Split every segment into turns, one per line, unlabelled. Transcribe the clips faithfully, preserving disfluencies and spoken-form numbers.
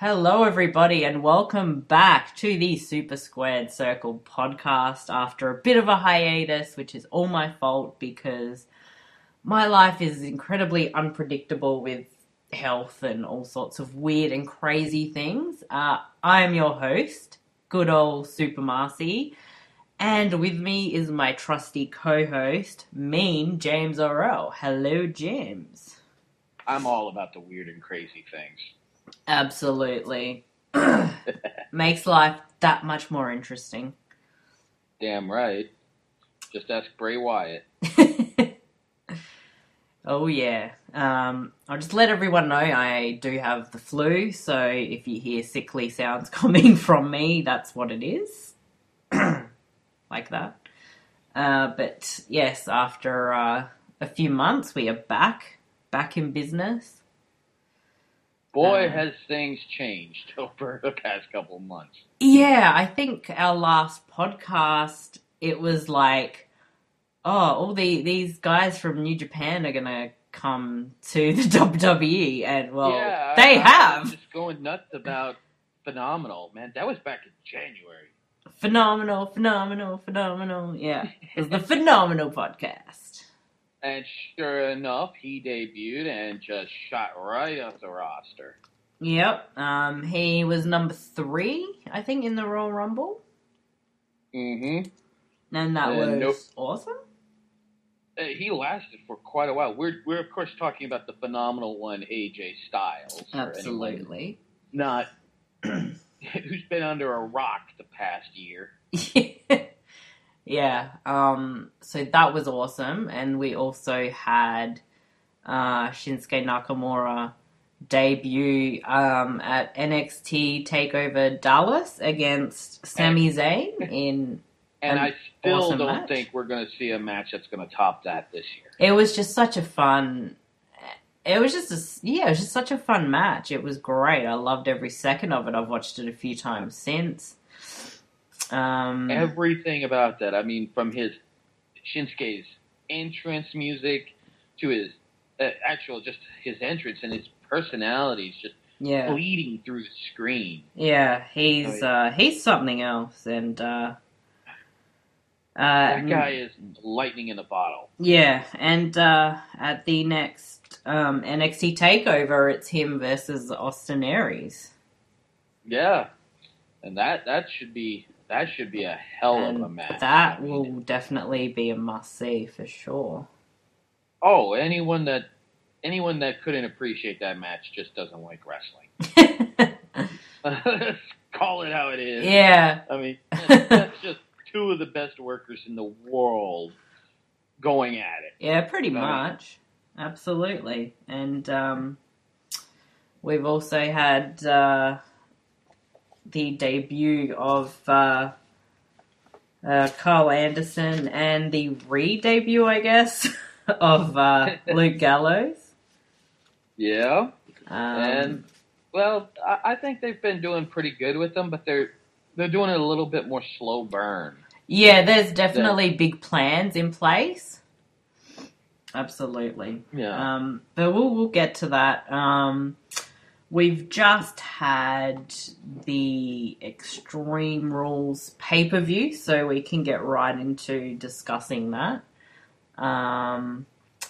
Hello, everybody, and welcome back to the Super Squared Circle podcast after a bit of a hiatus, which is all my fault because my life is incredibly unpredictable with health and all sorts of weird and crazy things. Uh, I am your host, good old Super Marcy, and with me is my trusty co-host, mean James Orrell. Hello, James.
I'm all about the weird and crazy things.
Absolutely. Makes life that much more interesting.
Damn right. Just ask Bray Wyatt.
Oh, yeah. Um, I'll just let everyone know I do have the flu, so if you hear sickly sounds coming from me, that's what it is. Like that. Uh, but, yes, after uh, a few months, we are back. Back in business.
Boy,
uh,
has things changed over the past couple of months.
Yeah, I think our last podcast, it was like, oh, all the these guys from New Japan are going to come to the W W E, and, well,
yeah,
they
I,
have.
I was just going nuts about Phenomenal, man. That was back in January.
Phenomenal, phenomenal, phenomenal. Yeah, it was the Phenomenal podcast.
And sure enough, he debuted and just shot right off the roster.
Yep, um, he was number three, I think, in the Royal Rumble.
Mm-hmm.
And that
And
was
nope.
awesome.
Uh, he lasted for quite a while. We're, we're of course, talking about the Phenomenal one, A J Styles.
Absolutely.
Not who's been under a rock the past year.
Yeah, um, so that was awesome, and we also had uh, Shinsuke Nakamura debut um, at N X T TakeOver Dallas against Sami Zayn in
And
an
I still
awesome
don't
match.
think we're going to see a match that's going to top that this year.
It was just such a fun... It was just a, yeah, it was just such a fun match. It was great. I loved every second of it. I've watched it a few times since. Um,
Everything about that. I mean, from his Shinsuke's entrance music to his uh, actual, just his entrance and his personality is just
yeah,
bleeding through the screen.
yeah, he's
Oh,
uh, he's something else, and uh, uh,
That guy is lightning in a bottle.
yeah, and uh, at the next um, N X T Takeover, it's him versus Austin Aries.
Yeah, and that that should be that should be a hell
and
of a match.
That
I mean,
will definitely be a must see for sure.
Oh, anyone that anyone that couldn't appreciate that match just doesn't like wrestling. Let's call it how it is.
Yeah.
I mean, that's just two of the best workers in the world going at it.
Yeah, pretty
I mean,
much. Absolutely. And um, we've also had uh, the debut of uh, uh, Carl Anderson and the re-debut, I guess, of uh, Luke Gallows.
Yeah.
Um,
and, well, I, I think they've been doing pretty good with them, but they're they're doing it a little bit more slow burn.
Yeah, there's definitely yeah. big plans in place. Absolutely.
Yeah.
Um, but we'll we'll get to that. Um, we've just had the Extreme Rules pay-per-view, so we can get right into discussing that. Um,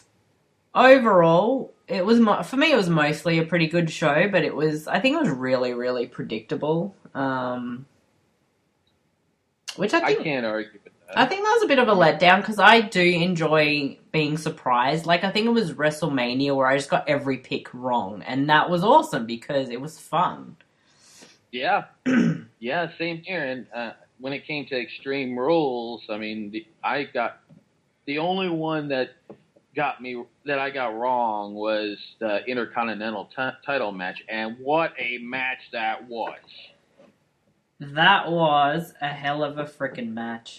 overall, it was mo- for me. It was mostly a pretty good show, but it was I think it was really really predictable. Um, which I think
I can't argue with that.
I think that was a bit of a letdown because I do enjoy being surprised. Like, I think it was WrestleMania where I just got every pick wrong, and that was awesome because it was fun.
Yeah. yeah, same here. And uh, when it came to Extreme Rules, I mean, the, I got the only one that got me that I got wrong was the Intercontinental t- title match, and what a match that was.
That was a hell of a freaking match.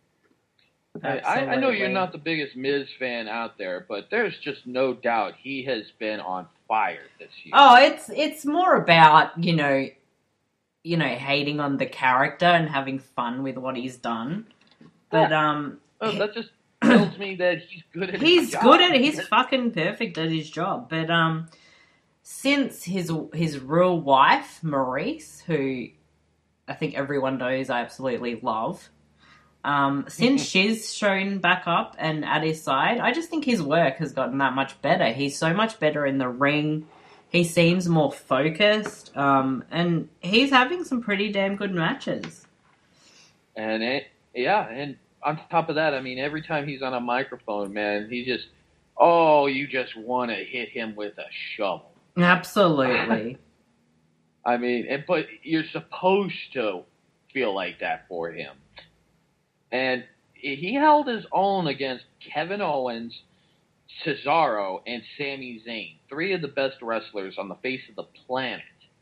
I, I know you're not the biggest Miz fan out there, but there's just no doubt he has been on fire this year.
Oh, it's it's more about, you know, you know, hating on the character and having fun with what he's done. But
yeah.
um
oh, that just tells me that he's good at
he's
his job.
good at it. He's fucking perfect at his job. But um since his his real wife, Maurice, who I think everyone knows I absolutely love, um, since she's shown back up and at his side, I just think his work has gotten that much better. He's so much better in the ring. He seems more focused, um, and he's having some pretty damn good matches.
And it, yeah, and on top of that, I mean, every time he's on a microphone, man, he just, oh, you just want to hit him with a shovel.
Absolutely.
I mean, and, but you're supposed to feel like that for him. And he held his own against Kevin Owens, Cesaro, and Sami Zayn, three of the best wrestlers on the face of the planet.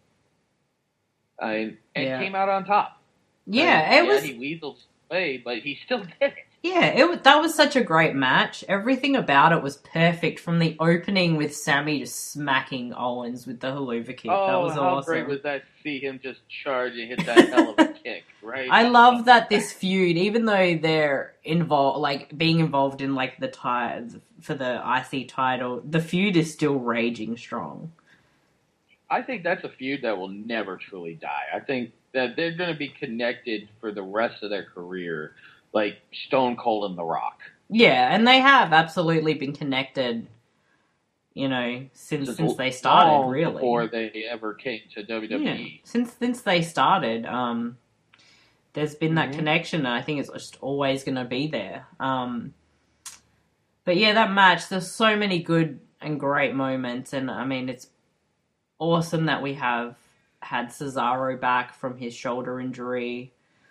I mean, and
Yeah.
came out on top.
Yeah,
I mean,
it was.
Yeah, he weaseled away, but he still did it.
Yeah, it was, that was such a great match. Everything about it was perfect, from the opening with Sammy just smacking Owens with the haluva kick.
Oh,
that was
how
awesome.
great was that to see him just charge and hit that hell of a kick, right?
I love that this feud, even though they're involved, like being involved in like the tie for the I C title, the feud is still raging strong.
I think that's a feud that will never truly die. I think that they're going to be connected for the rest of their career, like Stone Cold and The Rock.
Yeah, and they have absolutely been connected, you know, since
Since
since they started,
long
really.
Before they ever came to W W E.
Yeah, since since they started, um, there's been that
Mhm.
connection, and I think it's just always going to be there. Um, but yeah, that match, there's so many good and great moments, and I mean, it's awesome that we have had Cesaro back from his shoulder injury.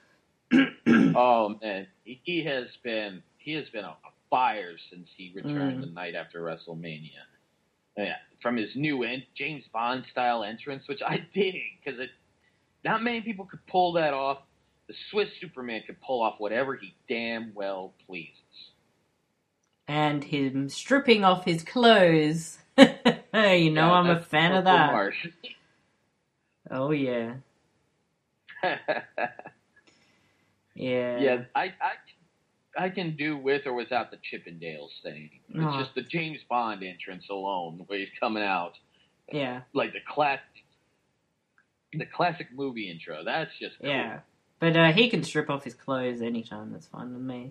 Oh man, he has been he has been on fire since he returned
Mm.
the night after WrestleMania. Yeah, from his new en- James Bond style entrance, which I dig because it not many people could pull that off. The Swiss Superman could pull off whatever he damn well pleases.
And him stripping off his clothes. you know,
Yeah,
I'm a
that's
fan of
Uncle
that.
Marsh.
Oh, yeah. Yeah.
Yeah, I, I, I can do with or without the Chippendales thing. It's
Oh.
just the James Bond entrance alone, where he's coming out
Yeah.
like the classic, the classic movie intro. That's just cool.
Yeah. But uh, he can strip off his clothes anytime. That's fine with me.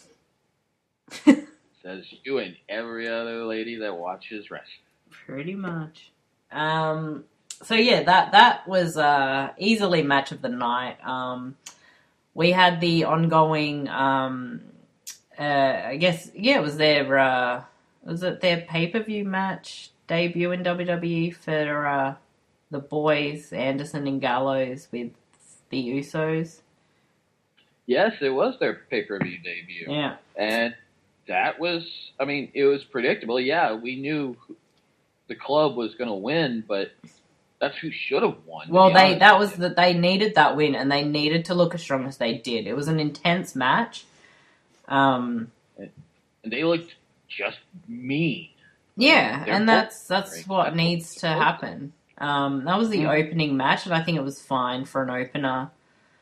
Says you and every other lady that watches wrestling.
Pretty much. Um, so yeah, that that was uh, easily match of the night. Um, we had the ongoing, um, uh, I guess, yeah, it was their, uh, was it their pay-per-view match debut in W W E for uh, the boys, Anderson and Gallows, with the Usos.
Yes, it was their pay-per-view debut.
Yeah.
And that was, I mean, it was predictable. Yeah, we knew the club was going to win, but that's who should have won. to
Well,
be
they
honest
that
with
was
you.
that they needed that win, and they needed to look as strong as they did. It was an intense match. Um,
And they looked just mean.
yeah,
They're
and
both
that's that's
great.
what
That's
needs to
what-
happen. Um, that was the
Mhm.
opening match, and I think it was fine for an opener.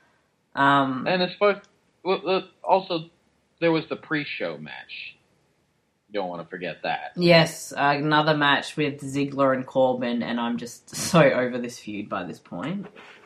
Um,
And as far well, uh, also, there was the pre-show match. You don't want to forget that.
yes, uh, another match with Ziggler and Corbin, and I'm just so over this feud by this point.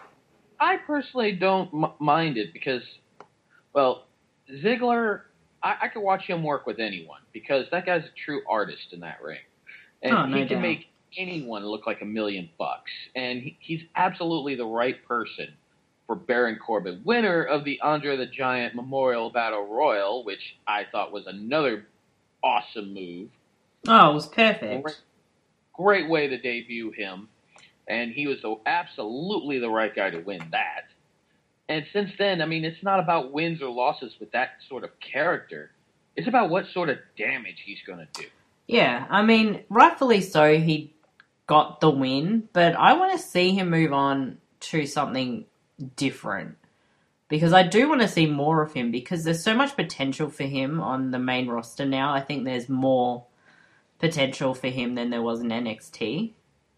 I personally don't m- mind it because, well, Ziggler, I, I could watch him work with anyone because that guy's a true artist in that ring. And
Oh, no
he can
doubt.
make anyone look like a million bucks. And he, he's absolutely the right person for Baron Corbin, winner of the Andre the Giant Memorial Battle Royal, which I thought was another awesome move.
Oh, it was perfect.
Great, great way to debut him. And he was the, absolutely the right guy to win that. And since then, I mean, it's not about wins or losses with that sort of character. It's about what sort of damage he's going to do.
Yeah, I mean, rightfully so, he got the win, but I want to see him move on to something different. Because I do want to see more of him, because there's so much potential for him on the main roster now. I think there's more potential for him than there was in N X T.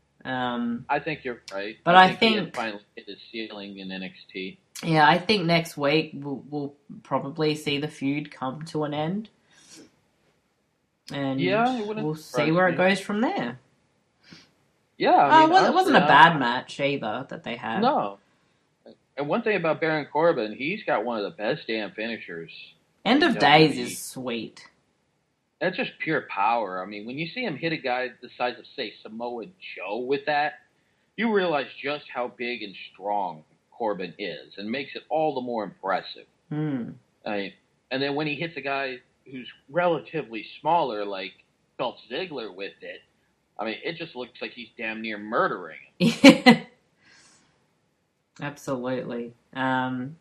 Um,
I think you're right.
But
I
I
think, he
think-
has finally hit his ceiling in N X T.
yeah, I think next week we'll, we'll probably see the feud come to an end. And
Yeah, it wouldn't
we'll
surprise
see where it
me.
goes from there.
Yeah, I
Uh,
mean,
well, it wasn't
honestly,
a
I,
bad match either that they had.
no. And one thing about Baron Corbin, he's got one of the best damn finishers
End
in
of Days
W W E.
is sweet.
That's just pure power. I mean, when you see him hit a guy the size of, say, Samoa Joe with that, you realize just how big and strong Corbin is, and makes it all the more impressive.
Hmm.
I mean, and then when he hits a guy who's relatively smaller, like Dolph Ziggler with it, I mean, it just looks like he's damn near murdering him.
Yeah. Absolutely. Um,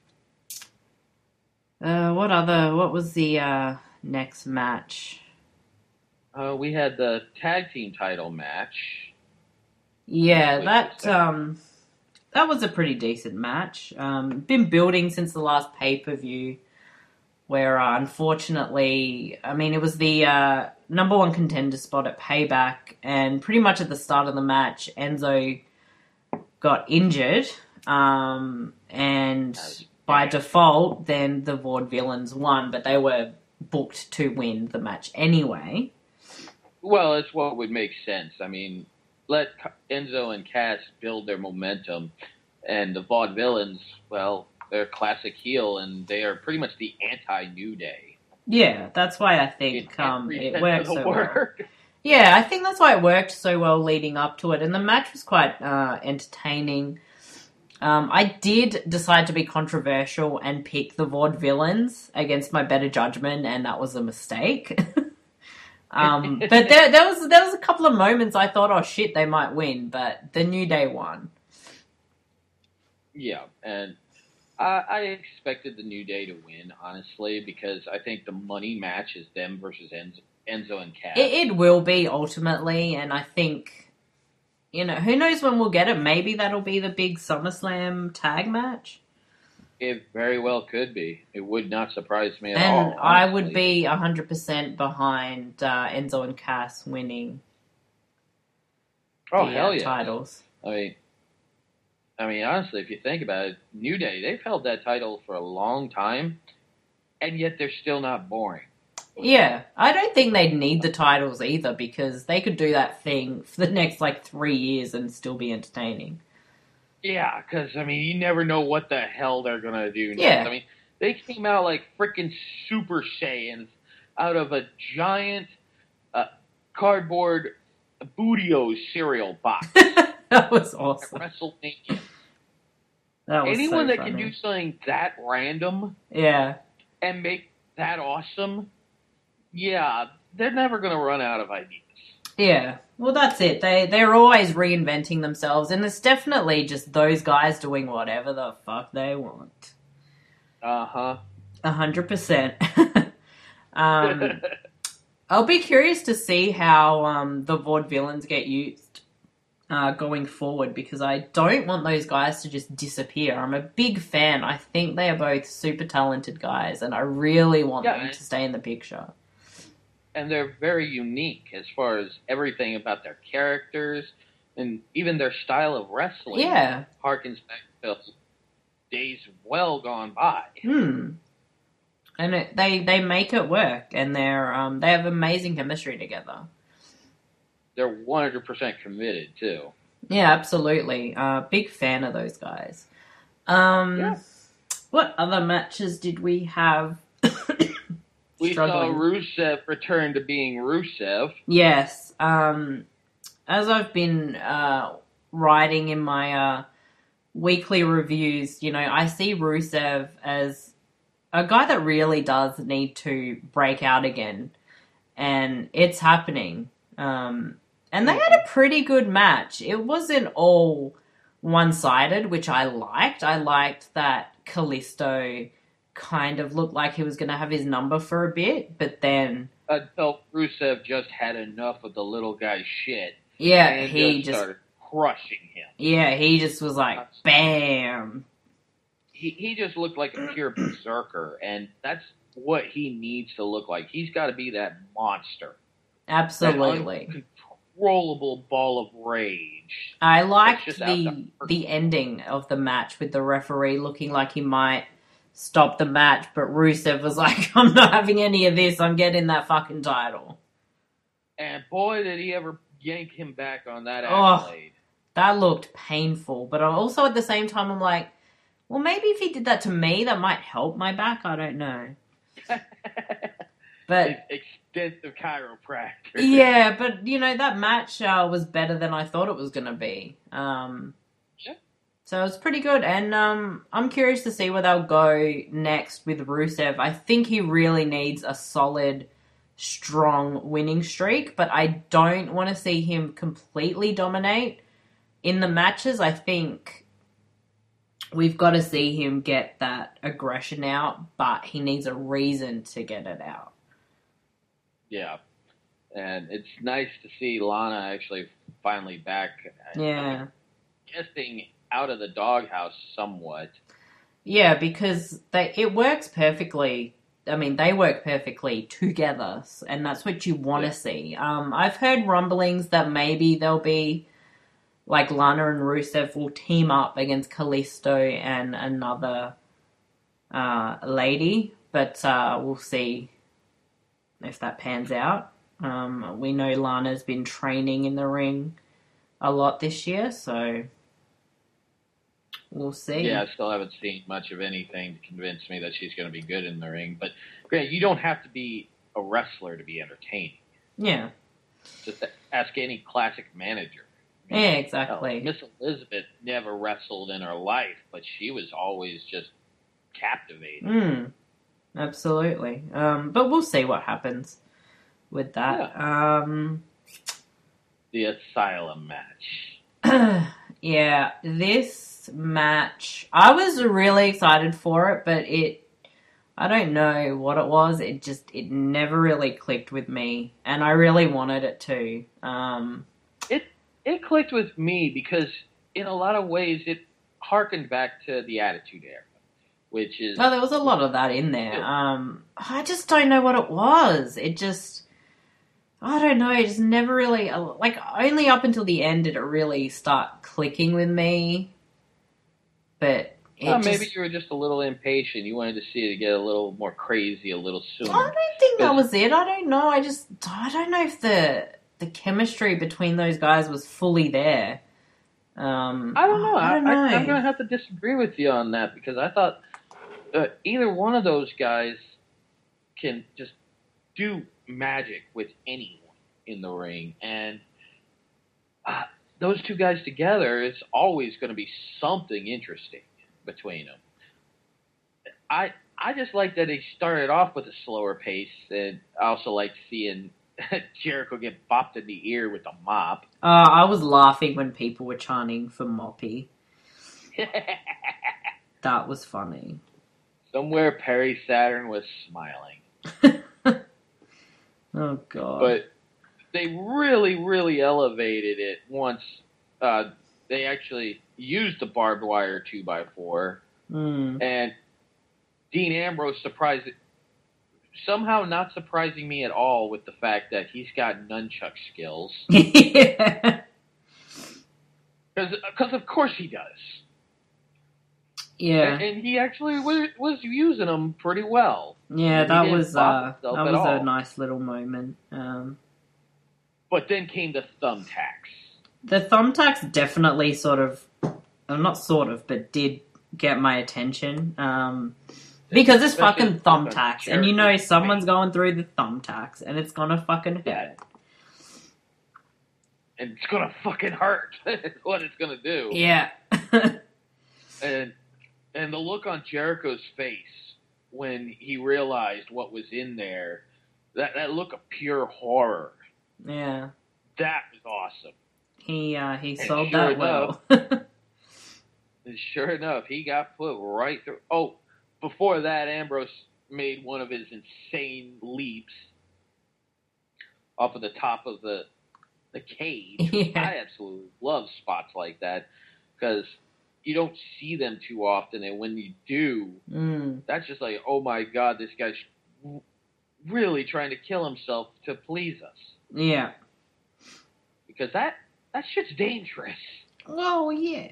uh, what other? What was the uh, next match?
Uh, we had the tag team title match.
Yeah,
Wait
that
a second.
um, that was a pretty decent match. Um, been building since the last pay per view, where uh, unfortunately, I mean, it was the uh, number one contender spot at Payback, and pretty much at the start of the match, Enzo got injured, um, and by default, then the Vaudevillains won, but they were booked to win the match anyway.
Well, it's what would make sense. I mean, let Enzo and Cass build their momentum, and the Vaudevillains, well, they're classic heel, and they are pretty much the anti-New Day.
Yeah, that's why I think
In
um,
every
it
sense
worked
of the
so well.
word.
Yeah, I think that's why it worked so well leading up to it, and the match was quite uh, entertaining. Um, I did decide to be controversial and pick the Vaudevillains against my better judgment, and that was a mistake. um, but there, there was there was a couple of moments I thought, oh shit, they might win, but the New Day won.
Yeah, and I, I expected the New Day to win, honestly, because I think the money match is them versus Enzo, Enzo and Cass.
It, it will be ultimately, and I think, you know, who knows when we'll get it? Maybe that'll be the big SummerSlam tag match.
It very well could be. It would not surprise me at
and
all.
And I
honestly.
would be one hundred percent behind uh, Enzo and Cass winning
oh,
the
hell
uh,
yeah.
titles.
I mean, I mean, honestly, if you think about it, New Day, they've held that title for a long time, and yet they're still not boring.
Yeah, I don't think they'd need the titles either, because they could do that thing for the next, like, three years and still be entertaining.
Yeah, because, I mean, you never know what the hell they're going to do next.
Yeah.
I mean, they came out like freaking Super Saiyans out of a giant uh, cardboard Bootios cereal box.
That was awesome.
At WrestleMania.
That was
Anyone
so
that
funny.
can do something that random
Yeah.
and make that awesome, yeah, they're never going to run out of ideas.
Yeah. Well, that's it. They, they're always reinventing themselves, and it's definitely just those guys doing whatever the fuck they want.
Uh-huh.
A hundred percent. Um, I'll be curious to see how um, the Vaudevillains get used uh, going forward, because I don't want those guys to just disappear. I'm a big fan. I think they are both super talented guys, and I really want
Yeah,
them
and-
to stay in the picture.
And they're very unique as far as everything about their characters and even their style of wrestling.
Yeah.
Harkens back to days well gone by.
Hmm. And it, they they make it work, and they're um they have amazing chemistry together.
They're one hundred percent committed, too.
Yeah, absolutely. Uh, big fan of those guys. Um,
Yeah.
What other matches did we have?
We
Struggling.
saw Rusev return to being Rusev.
Yes. Um, as I've been uh, writing in my uh, weekly reviews, you know, I see Rusev as a guy that really does need to break out again. And it's happening. Um, and they had a pretty good match. It wasn't all one-sided, which I liked. I liked that Kalisto kind of looked like he was going to have his number for a bit, but then...
Until Rusev just had enough of the little guy's shit.
Yeah,
and
he
just
just...
started crushing him.
Yeah, he just was like, bam!
He, he just looked like a pure berserker, and that's what he needs to look like. He's got to be that monster.
Absolutely.
That uncontrollable ball of rage.
I liked
just out
the
there.
the ending of the match with the referee looking like he might stop the match, but Rusev was like, I'm not having any of this, I'm getting that fucking title.
And boy, did he ever yank him back on that
Oh.
accolade.
That looked painful, but also at the same time, I'm like, well, maybe if he did that to me, that might help my back. I don't know. But
extensive chiropractor.
Yeah, but you know that match uh, was better than I thought it was going to be. Um,
yeah.
So it was pretty good, and um, I'm curious to see where they'll go next with Rusev. I think he really needs a solid, strong winning streak, but I don't want to see him completely dominate in the matches. I think we've got to see him get that aggression out, but he needs a reason to get it out.
Yeah. And it's nice to see Lana actually finally back.
Yeah.
I'm guessing out of the doghouse somewhat.
Yeah, because they it works perfectly. I mean, they work perfectly together, and that's what you want to yeah. see. Um, I've heard rumblings that maybe there'll be, like, Lana and Rusev will team up against Kalisto and another uh, lady, but uh, we'll see if that pans out. Um, we know Lana's been training in the ring a lot this year, so we'll see.
Yeah, I still haven't seen much of anything to convince me that she's going to be good in the ring. But, Grant, you don't have to be a wrestler to be entertaining.
Yeah.
Just ask any classic manager.
I mean, yeah, exactly.
Miss Elizabeth never wrestled in her life, but she was always just captivating.
Mm, absolutely. Um, but we'll see what happens with that.
Yeah.
Um,
the Asylum match.
Yeah, this match, I was really excited for it, but it, I don't know what it was. It just, it never really clicked with me, and I really wanted it to. Um,
it it clicked with me because in a lot of ways it harkened back to the Attitude Era, which is...
Oh, there was a lot of that in there. Um, I just don't know what it was. It just... I don't know, it just never really, like, only up until the end did it really start clicking with me, but it
well,
just...
maybe you were just a little impatient, you wanted to see it get a little more crazy a little sooner.
I don't think that was it, I don't know, I just, I don't know if the the chemistry between those guys was fully there. Um,
I don't know,
I, I don't know.
I, I'm going to have to disagree with you on that, because I thought uh, either one of those guys can just do magic with anyone in the ring, and uh, those two guys together, it's always going to be something interesting between them. I I just like that he started off with a slower pace, and I also like seeing Jericho get bopped in the ear with a mop.
Uh, I was laughing when people were chanting for Moppy. That was funny.
Somewhere Perry Saturn was smiling.
Oh, God.
But they really, really elevated it once uh, they actually used the barbed wire two by four.
Mm.
And Dean Ambrose surprised it, somehow not surprising me at all with the fact that he's got nunchuck skills.
Yeah.
Because of course he does.
Yeah.
And, and he actually was, was using them pretty well.
Yeah, that was uh, that was
all.
a nice little moment. Um,
but then came the thumbtacks.
The thumbtacks definitely sort of, well, not sort of, but did get my attention. Um, because it's
Especially
fucking thumbtacks, and you know someone's going through the thumbtacks, and it's gonna fucking hurt.
Yeah. And it's gonna fucking hurt. That's what it's gonna do.
Yeah.
and and the look on Jericho's face when he realized what was in there, that, that look of pure horror.
Yeah.
That was awesome.
He uh, he sold
sure
that
enough,
well.
And sure enough, he got put right through. Oh, before that, Ambrose made one of his insane leaps off of the top of the the cage.
Yeah.
I absolutely love spots like that because you don't see them too often, and when you do,
mm.
that's just like, oh my god, this guy's really trying to kill himself to please us.
Yeah.
Because that that shit's dangerous.
Oh yeah.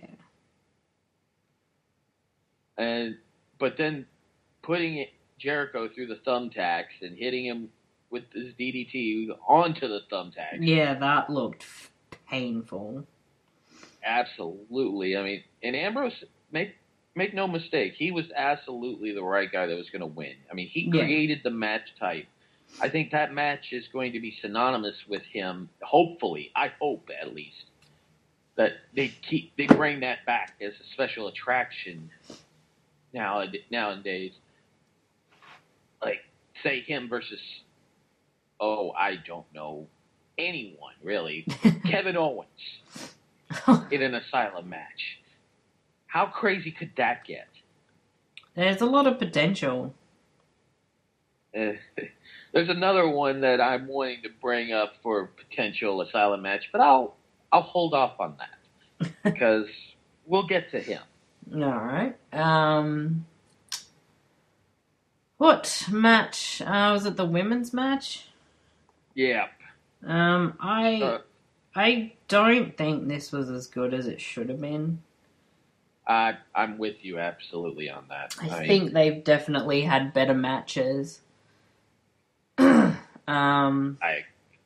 And but then putting Jericho through the thumbtacks and hitting him with his D D T onto the thumbtack.
Yeah, that looked painful.
Absolutely. I mean, and Ambrose, make make no mistake, he was absolutely the right guy that was going to win. I mean, he created yeah. the match type. I think that match is going to be synonymous with him. Hopefully, I hope at least that they keep they bring that back as a special attraction now nowadays. Like, say him versus, oh, I don't know, anyone really, Kevin Owens in an Asylum match. How crazy could that get?
There's a lot of potential.
Uh, there's another one that I'm wanting to bring up for a potential Asylum match, but I'll I'll hold off on that because we'll get to him.
All right. Um, what match? Uh, was it the women's match?
Yeah.
Um, I uh, I don't think this was as good as it should have been.
I I'm with you absolutely on that.
I, I think mean, they've definitely had better matches. um,
I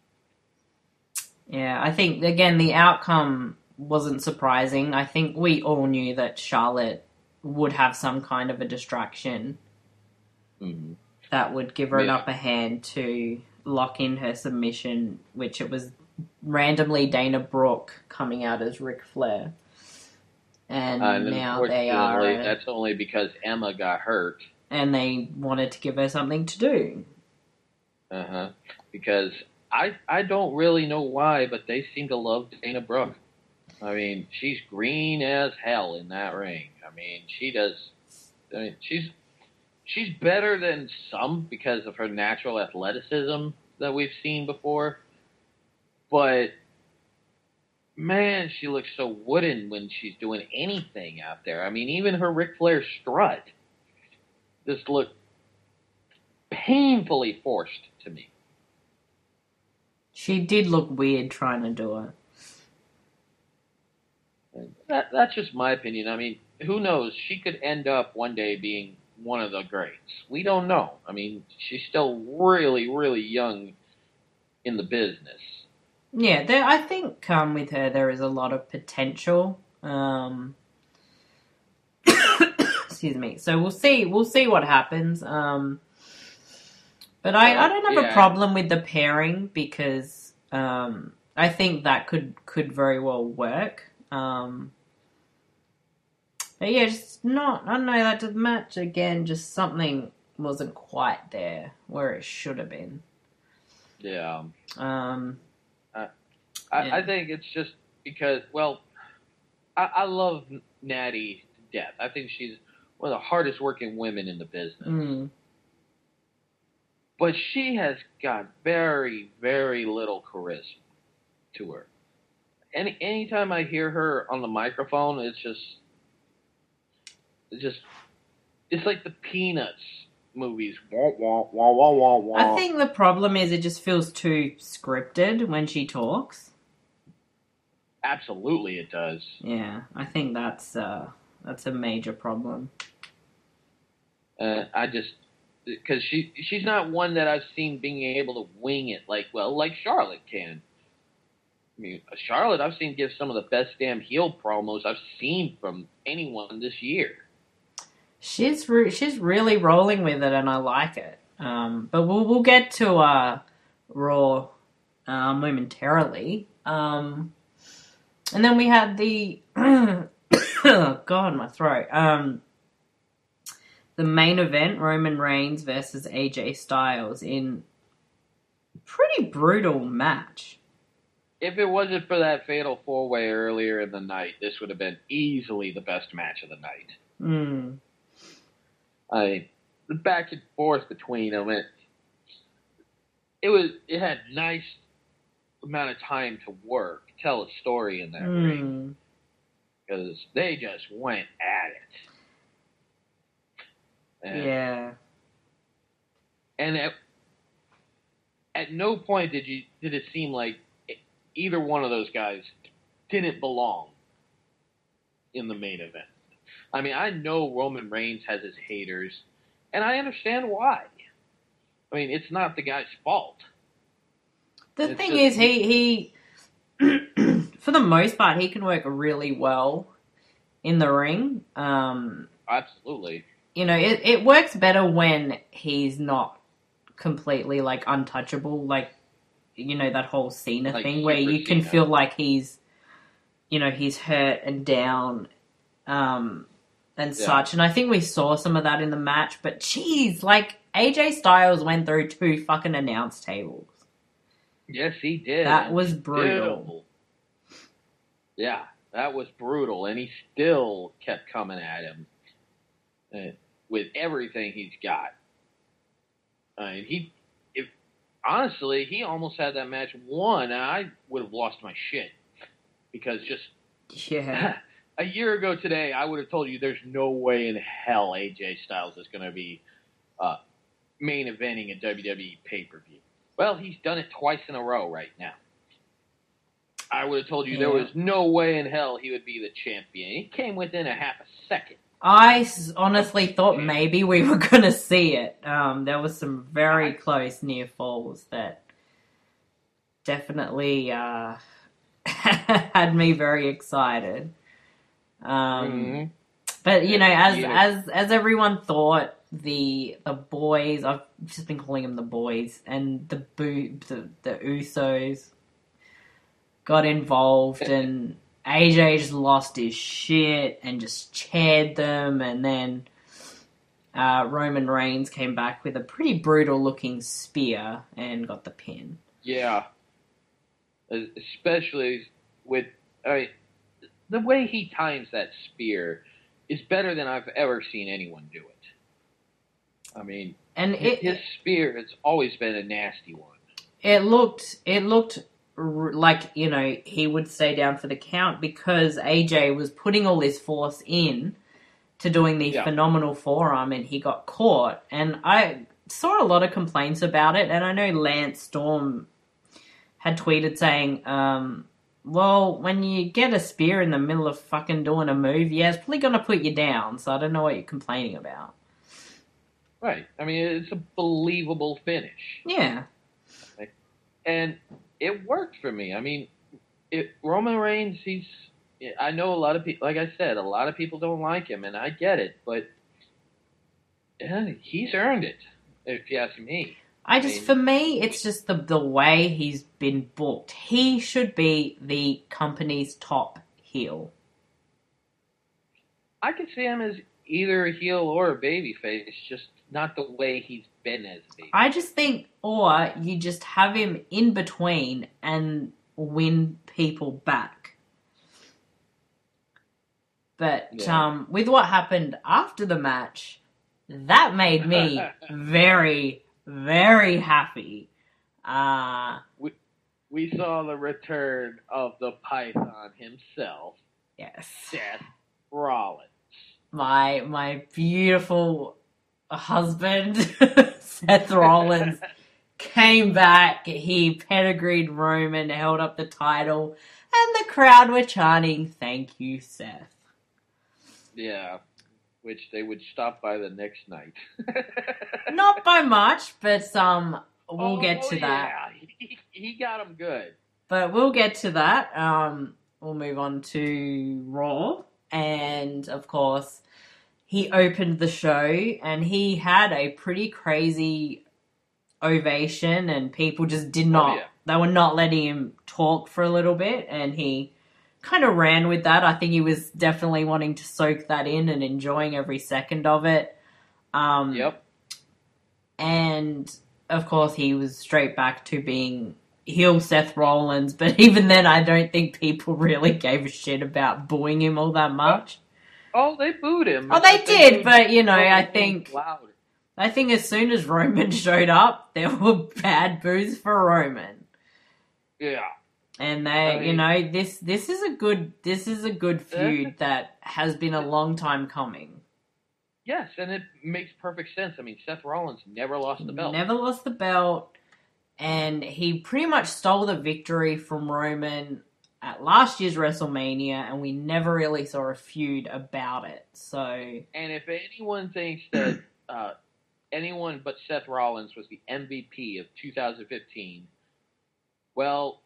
yeah, I think again the outcome wasn't surprising. I think we all knew that Charlotte would have some kind of a distraction
mm-hmm.
that would give her
yeah.
an upper hand to lock in her submission, which it was randomly Dana Brooke coming out as Ric Flair. And,
uh, and
now they are... Uh,
that's only because Emma got hurt.
And they wanted to give her something to do.
Uh-huh. Because I I don't really know why, but they seem to love Dana Brooke. I mean, she's green as hell in that ring. I mean, she does... I mean, she's... She's better than some because of her natural athleticism that we've seen before. But... man, she looks so wooden when she's doing anything out there. I mean, even her Ric Flair strut just looked painfully forced to me.
She did look weird trying to do it.
That, that's just my opinion. I mean, who knows? She could end up one day being one of the greats. We don't know. I mean, she's still really, really young in the business.
Yeah, there, I think um, with her there is a lot of potential. Um, excuse me. So we'll see. We'll see what happens. Um, but I, I don't have yeah. a problem with the pairing because um, I think that could could very well work. Um, but yeah, just not. I don't know. That the match again, just something wasn't quite there where it should have been.
Yeah.
Um.
I,
yeah.
I think it's just because, well, I, I love Natty to death. I think she's one of the hardest working women in the business.
Mm.
But she has got very, very little charisma to her. Any anytime I hear her on the microphone, it's just, it's just, it's like the Peanuts movies. Wah, wah, wah, wah, wah, wah.
I think the problem is it just feels too scripted when she talks.
Absolutely, it does.
Yeah, I think that's uh, that's a major problem.
Uh, I just because she she's not one that I've seen being able to wing it like well like Charlotte can. I mean, Charlotte I've seen give some of the best damn heel promos I've seen from anyone this year.
She's re- she's really rolling with it, and I like it. Um, but we'll we'll get to uh, Raw uh, momentarily. Um, and then we had the oh God, my throat. Um, the main event: Roman Reigns versus A J Styles in a pretty brutal match.
If it wasn't for that fatal four-way earlier in the night, this would have been easily the best match of the night.
Hmm.
I mean, the back and forth between them, it, it was it had nice amount of time to work, tell a story in that
mm.
ring, because they just went at it. And,
yeah.
And at, at no point did you did it seem like either one of those guys didn't belong in the main event. I mean, I know Roman Reigns has his haters, and I understand why. I mean, it's not the guy's fault.
The
It's
thing
just-
is, he he for the most part he can work really well in the ring. Um,
Absolutely.
you know, it it works better when he's not completely like untouchable, like you know that whole Cena
Like
thing where
Super
you can
Cena.
feel like he's, you know, he's hurt and down, um, and
Yeah.
such. And I think we saw some of that in the match. But geez, like A J Styles went through two fucking announce tables.
Yes, he did.
That
and
was
still-
brutal.
Yeah, that was brutal, and he still kept coming at him uh, with everything he's got. I mean, he, if honestly, he almost had that match won, and I would have lost my shit because just
Yeah.
a year ago today, I would have told you there's no way in hell A J Styles is going to be uh, main eventing a W W E pay per view. Well, he's done it twice in a row right now. I would have told you there
Yeah.
was no way in hell he would be the champion. He came within a half a second.
I s- honestly thought maybe we were going to see it. Um, there was some very
I-
close near falls that definitely uh, had me very excited. Um,
Mhm.
But you know, as
Yeah.
as as everyone thought, the the boys, I've just been calling them the boys, and the boo the, the Usos got involved, and A J just lost his shit and just chaired them, and then uh, Roman Reigns came back with a pretty brutal looking spear and got the pin.
Yeah. Es- Especially with, I mean, the way he times that spear is better than I've ever seen anyone do it. I mean,
And it
his spear has always been a nasty one.
it looked it looked r- like, you know, he would stay down for the count because A J was putting all his force in to doing the
Yeah.
phenomenal forearm, and he got caught. And I saw a lot of complaints about it, and I know Lance Storm had tweeted saying, um, well, when you get a spear in the middle of fucking doing a move, yeah, it's probably going to put you down, so I don't know what you're complaining about.
Right. I mean, it's a believable finish.
Yeah.
And it worked for me. I mean, it, Roman Reigns, he's, I know a lot of people, like I said, a lot of people don't like him, and I get it, but yeah, he's earned it, if you ask me.
I just,
mean-
for me, it's just the the way he's been booked. He should be the company's top heel.
I could see him as either a heel or a babyface, just not the way he's been as a baby.
I just think, or you just have him in between and win people back. But
Yeah.
um, with what happened after the match, that made me very, very happy. Uh,
We saw the return of the Python himself,
yes.
Seth Rollins.
My my beautiful husband, Seth Rollins, came back. He pedigreed Roman, held up the title, and the crowd were chanting, "Thank you, Seth."
Yeah, which they would stop by the next night.
Not by much, but um, we'll
Oh,
get to that.
Yeah. He, he got him good.
But we'll get to that. Um, we'll move on to Raw, and of course, he opened the show, and he had a pretty crazy ovation, and people just did not.
yeah.
They were not letting him talk for a little bit, and he kind of ran with that. I think he was definitely wanting to soak that in and enjoying every second of it. Um,
Yep.
And of course, he was straight back to being heel Seth Rollins, but even then, I don't think people really gave a shit about booing him all that much.
Oh, they booed him.
Oh, they did,
booed
but, you know,
Roman
I
Reigns
think-
loud.
I think as soon as Roman showed up, there were bad boos for Roman.
Yeah.
And they,
I
you
mean-
know, this this is a good this is a good feud that has been a long time coming.
Yes, and it makes perfect sense. I mean, Seth Rollins never lost the belt.
Never lost the belt, and he pretty much stole the victory from Roman at last year's WrestleMania, and we never really saw a feud about it. So
And if anyone thinks that uh, anyone but Seth Rollins was the M V P of two thousand fifteen. Well,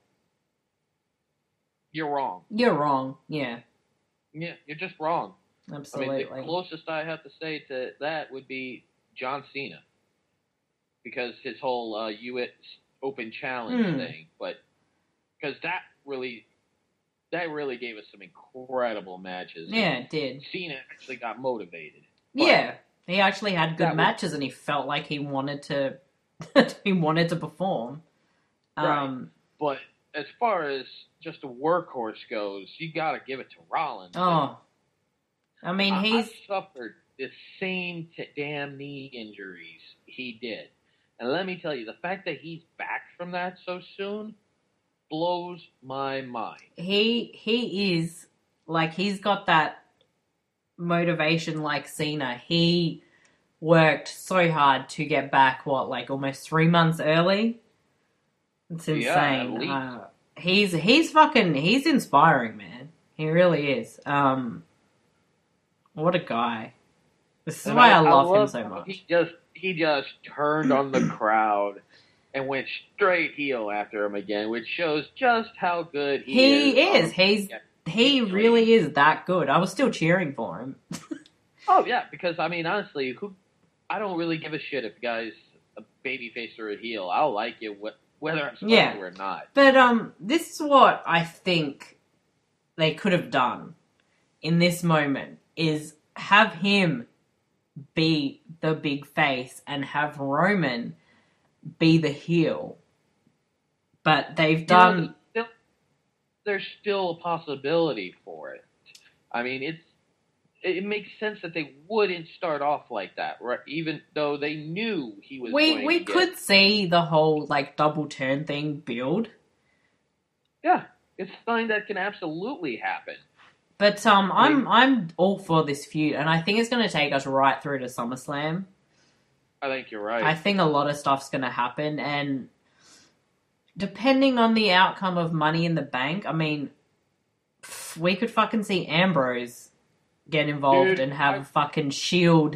you're wrong.
You're wrong. Yeah.
Yeah, you're just wrong.
Absolutely.
I mean, the closest I have to say to that would be John Cena, because his whole uh, U S Open Challenge
Hmm.
thing, but because that really, that really gave us some incredible matches.
Yeah, it did.
Cena actually got motivated. But
Yeah, he actually had good
that was-
matches, and he felt like he wanted to. he wanted to perform.
Right.
Um,
But as far as just a workhorse goes, you got to give it to Rollins.
oh, I mean,
I,
he's
I suffered the same t- damn knee injuries he did. And let me tell you, the fact that he's back from that so soon blows my mind.
he he is like he's got that motivation like Cena. He worked so hard to get back. What, like almost three months early? It's insane.
Yeah, at least.
Uh, he's he's fucking he's inspiring, man. He really is. Um, what a guy. This is
And
why I, love, him
love
so
how
much.
He just he just turned on the crowd and went straight heel after him again, which shows just how good he,
He
is.
is. He's
Yeah.
he really is that good. I was still cheering for him.
Oh yeah, because I mean, honestly, who I don't really give a shit if the guy's a babyface or a heel. I'll like it wh- whether I'm supposed
Yeah.
to or not.
But um, this is what I think they could have done in this moment is have him be the big face and have Roman be the heel. But they've done.
You know, there's, still, there's still a possibility for it. I mean, it's it makes sense that they wouldn't start off like that, right? Even though they knew he was.
we
going
we
to get,
could see the whole like double turn thing build.
Yeah, it's something that can absolutely happen.
But um, I'm I'm all for this feud, and I think it's going to take us right through to SummerSlam.
I think you're right.
I think a lot of stuff's going to happen, and depending on the outcome of Money in the Bank, I mean, pff, we could fucking see Ambrose get involved
Dude,
and have
I-
a fucking Shield,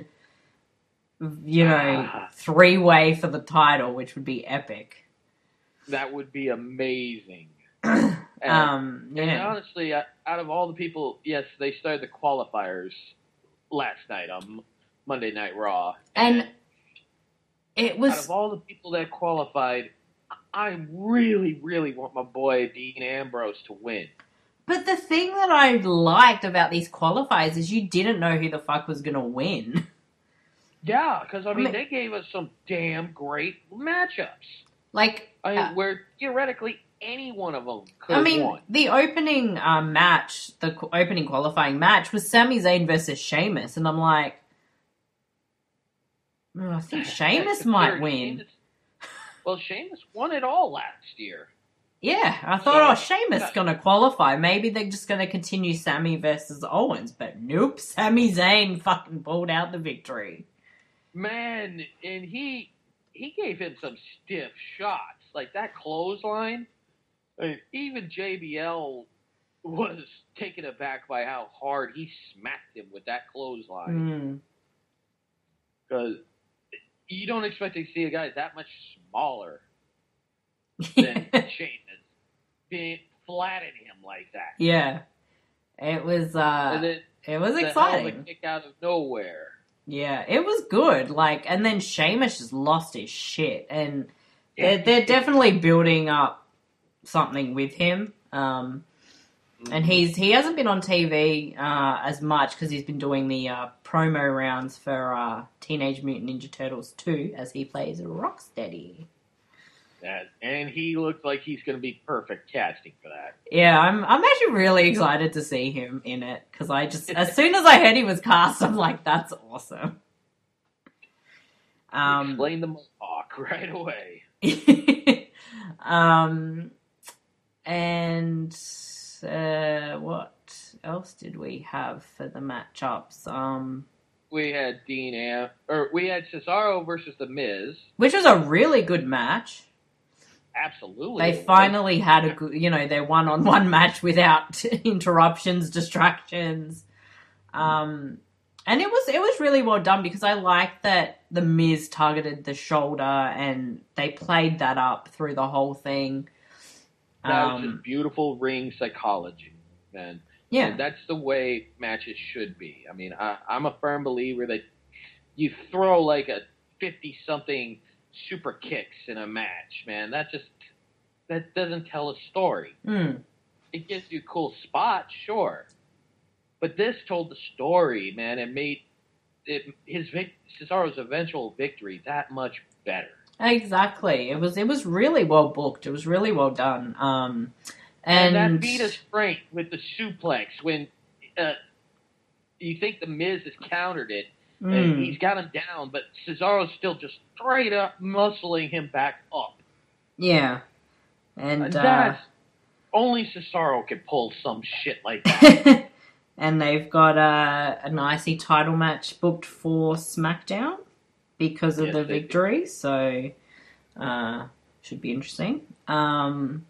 you know,
Ah.
three way for the title, which would be epic.
That would be amazing. And,
Um,
and
yeah,
honestly, uh, out of all the people, yes, they started the qualifiers last night on Monday Night Raw.
and it
out
was
of all the people that qualified, I really, really want my boy Dean Ambrose to win.
But the thing that I liked about these qualifiers is you didn't know who the fuck was going to win.
Yeah, because I mean,
mean-
they gave us some damn great matchups.
Like,
I mean,
uh,
where theoretically any one of them could
I
have
mean,
won.
the opening uh, match, the qu- opening qualifying match was Sami Zayn versus Sheamus, and I'm like, "Oh, I think Sheamus might
Consider
win.
Sheamus- well, Sheamus won it all last year.
Yeah, I thought,
So-
oh, Sheamus going to qualify. Maybe they're just going to continue Sami versus Owens, but nope, Sami Zayn fucking pulled out the victory.
Man, and he he gave him some stiff shots. Like that clothesline. I mean, even J B L was taken aback by how hard he smacked him with that clothesline.
Mm.
Because you don't expect to see a guy that much smaller than Sheamus being flattening him like that.
Yeah, it was. Uh,
and then
it was
the hell of
exciting.
a kick out of nowhere.
Yeah, it was good. Like, and then Sheamus just lost his shit, and they're they're definitely building up something with him. Um, and he's he hasn't been on T V uh, as much because he's been doing the uh, promo rounds for uh, Teenage Mutant Ninja Turtles two as he plays Rocksteady.
That, and he looks like he's going to be perfect casting for that.
Yeah, I'm I'm actually really excited to see him in it because I just as soon as I heard he was cast, I'm like, that's awesome. Um,
Explain the mohawk right away.
um, and uh, what else did we have for the matchups? Um,
We had Dean Am, or we had Cesaro versus The Miz.
which was a really good match.
Absolutely,
They
it was.
finally had a good, you know, their one-on-one match without interruptions, distractions. Um, And it was it was really well done because I like that the Miz targeted the shoulder and they played that up through the whole thing.
That
Um,
was just beautiful ring psychology, man.
yeah.
And that's the way matches should be. I mean, I, I'm a firm believer that you throw like a fifty-something super kicks in a match, man. That just that doesn't tell a story.
Mm.
It gives you a cool spot, sure. But this told the story, man. It made it his Cesaro's eventual victory that much better.
Exactly. It was it was really well booked. It was really well done. Um, and,
and that beat us straight with the suplex when uh, you think the Miz has countered it.
mm.
And he's got him down, but Cesaro's still just straight up muscling him back up.
Yeah. And,
and
uh,
that's only Cesaro can pull some shit like that.
And they've got a, a nicey title match booked for SmackDown because of
yes,
the victory, do. so uh, should be interesting. Um,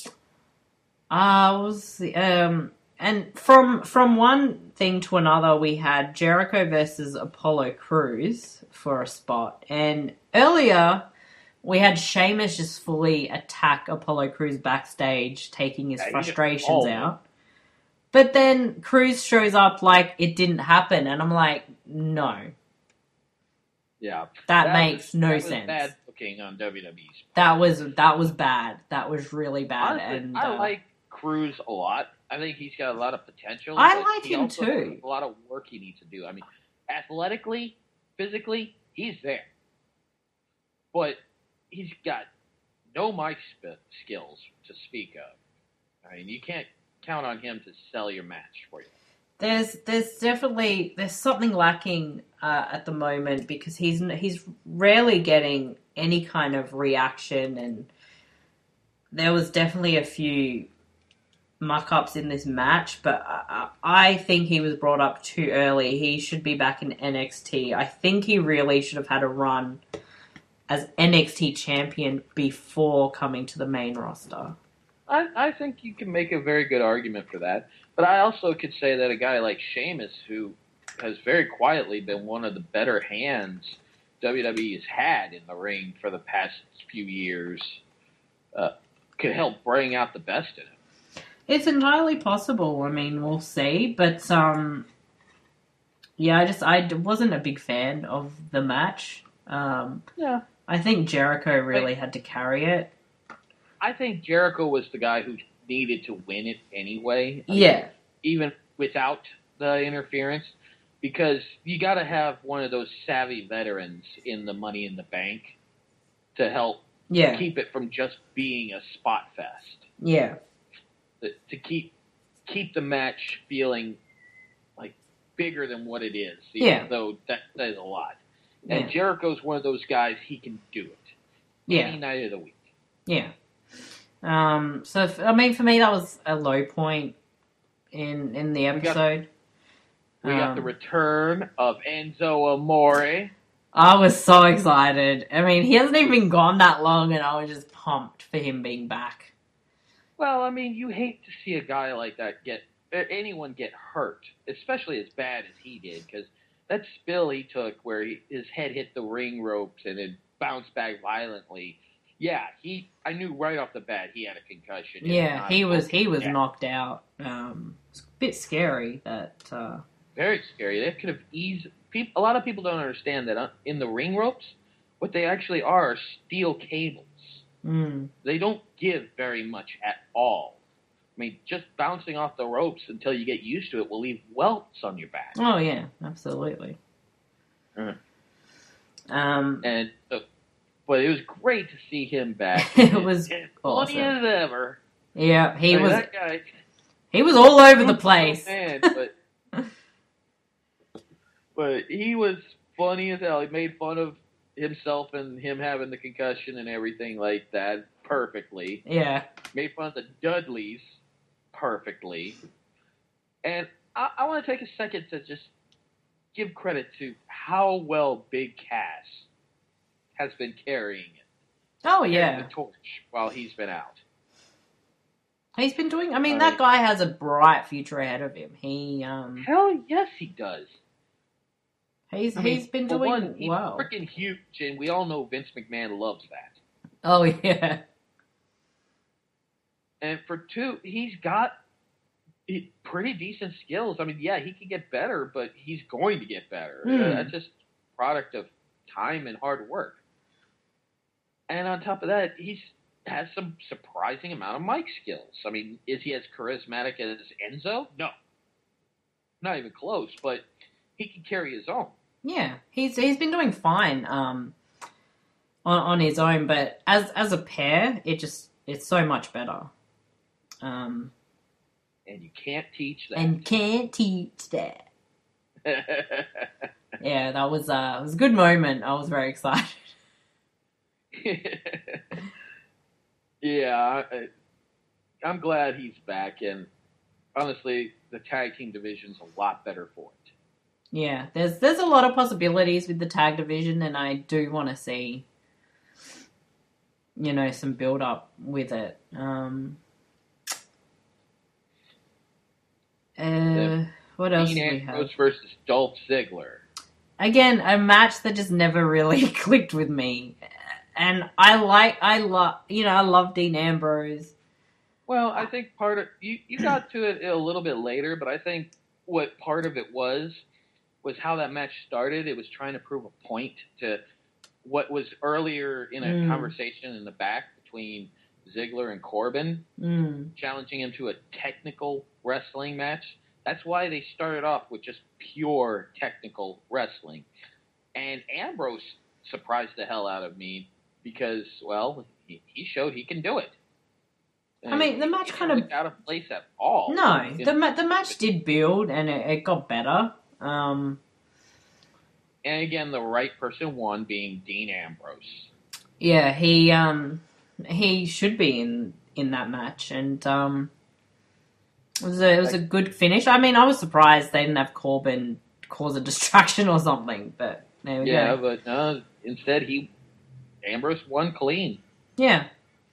uh, was the, um, and from from one thing to another, we had Jericho versus Apollo Crews for a spot, and earlier we had Sheamus just fully attack Apollo Crews backstage, taking his yeah, frustrations out. But then Cruz shows up like it didn't happen, and I'm like, no.
Yeah,
that, that makes
was,
no
that was
sense.
Bad booking on W W E's part.
That was that was bad. That was really bad.
Honestly,
and
I
uh,
like Cruz a lot. I think he's got a lot of potential.
I like
he
him
also
too.
Has a lot of work he needs to do. I mean, athletically, physically, he's there, but he's got no mic sp- skills to speak of. I mean, you can't count on him to sell your match for you.
There's there's definitely there's something lacking uh, at the moment because he's he's rarely getting any kind of reaction, and there was definitely a few muck ups in this match. But I, I think he was brought up too early. He should be back in N X T. I think he really should have had a run as N X T champion before coming to the main roster.
I, I think you can make a very good argument for that. But I also could say that a guy like Sheamus, who has very quietly been one of the better hands W W E has had in the ring for the past few years, uh, could help bring out the best in him.
It's entirely possible. I mean, we'll see. But, um, yeah, I just I wasn't a big fan of the match. Um,
yeah.
I think Jericho really
I,
had to carry it.
I think Jericho was the guy who needed to win it anyway. I
yeah.
mean, even without the interference, because you got to have one of those savvy veterans in the Money in the Bank to help
yeah.
keep it from just being a spot fest.
Yeah.
To, to keep keep the match feeling like bigger than what it is. Even
yeah.
though that, that is a lot. And
yeah.
Jericho's one of those guys, he can do it.
Yeah.
Any night of the week.
Yeah. Um, so, I mean, for me, that was a low point in in the episode.
We got, we um, got the return of Enzo Amore.
I was so excited. I mean, he hasn't even been gone that long, and I was just pumped for him being back.
Well, I mean, you hate to see a guy like that get, anyone get hurt, especially as bad as he did, because that spill he took where he, his head hit the ring ropes and it bounced back violently. Yeah, he. I knew right off the bat he had a concussion.
Yeah, he was he was knocked out. Um, it's a bit scary. That uh...
very scary. That could have eased. People, a lot of people don't understand that in the ring ropes, what they actually are are steel cables.
Mm.
They don't give very much at all. I mean, just bouncing off the ropes until you get used to it will leave welts on your back.
Oh yeah, absolutely.
Mm.
Um,
and. Uh, But it was great to see him back.
it was
as
awesome.
funny as ever.
Yeah, he
I mean,
was.
That guy,
he was all over the place.
Man, but, but he was funny as hell. He made fun of himself and him having the concussion and everything like that perfectly.
Yeah.
Made fun of the Dudleys perfectly. And I, I want to take a second to just give credit to how well Big Cass has been carrying it.
Oh, yeah.
The torch while he's been out.
He's been doing... I mean,
I
that
mean,
guy has a bright future ahead of him. He, um...
Hell yes, he does.
He's
I mean,
he's been
for
doing
one, he's
well.
freaking huge, and we all know Vince McMahon loves that.
Oh yeah.
And for two, he's got pretty decent skills. I mean, yeah, he can get better, but he's going to get better.
Mm.
Uh, that's just a product of time and hard work. And on top of that, he's has some surprising amount of mic skills. I mean, is he as charismatic as Enzo? No. Not even close, but he can carry his own.
Yeah, he's he's been doing fine um, on on his own, but as as a pair, it just it's so much better. Um,
and you can't teach that.
And can't teach that. Yeah, that was uh, it was a good moment. I was very excited.
Yeah, I, I'm glad he's back, and honestly, the tag team division's a lot better for it.
Yeah, there's there's a lot of possibilities with the tag division, and I do want to see, you know, some build up with it. Um, uh, what else do we have?
Dean versus Dolph Ziggler.
Again, a match that just never really clicked with me, and I like I love you know I love Dean Ambrose.
Well, I think part of you you got to it a little bit later, but I think what part of it was. was how that match started. It was trying to prove a point to what was earlier in a mm. conversation in the back between Ziggler and Corbin,
mm.
challenging him to a technical wrestling match. That's why they started off with just pure technical wrestling. And Ambrose surprised the hell out of me because, well, he, he showed he can do it. And
I mean, the match kind of...
out of place at all.
No, the, ma- the match did build and it, it got better. Um,
and again, the right person won, being Dean Ambrose.
Yeah, he um, he should be in, in that match, and um, it was a it was a good finish. I mean, I was surprised they didn't have Corbin cause a distraction or something, but there we
yeah,
go.
Yeah, but uh, instead he Ambrose won clean.
Yeah.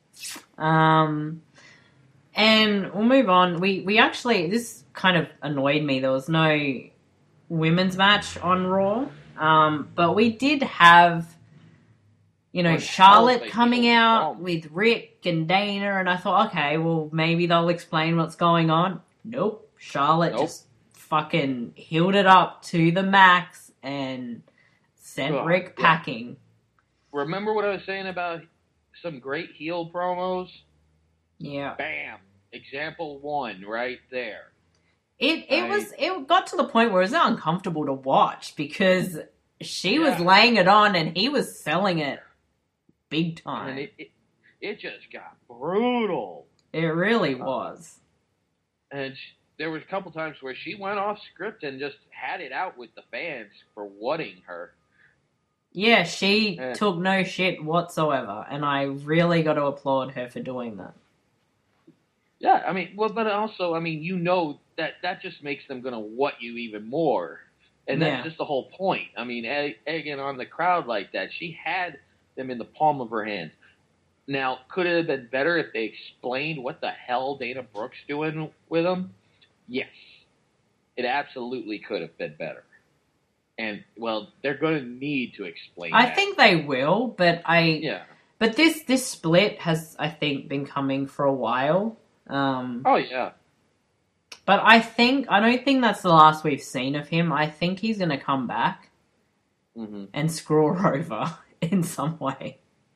Um, and we'll move on. We we actually this kind of annoyed me. There was no women's match on Raw, um, but we did have, you know, well, Charlotte coming out wrong. with Rick and Dana, and I thought, okay, well, maybe they'll explain what's going on. Nope. Charlotte nope. just fucking healed it up to the max and sent oh, Rick yeah. packing.
Remember what I was saying about some great heel promos?
Yeah.
Bam. Example one right there.
It it I, was it got to the point where it was uncomfortable to watch because she yeah. was laying it on and he was selling it big time.
And it, it, it just got brutal.
It really uh, was.
And she, there was a couple times where she went off script and just had it out with the fans for whatting her.
Yeah, she and, took no shit whatsoever, and I really got to applaud her for doing that.
Yeah, I mean, well, but also, I mean, you know that that just makes them going to what you even more. And that's yeah. just the whole point. I mean, egg, egging on the crowd like that. She had them in the palm of her hand. Now, could it have been better if they explained what the hell Dana Brooke's doing with them? Yes. It absolutely could have been better. And, well, they're going to need to explain
I
that.
think they will, but I...
Yeah.
But this, this split has, I think, been coming for a while. Um,
oh, yeah.
But I think, I don't think that's the last we've seen of him. I think he's going to come back
mm-hmm.
and screw her over in some way.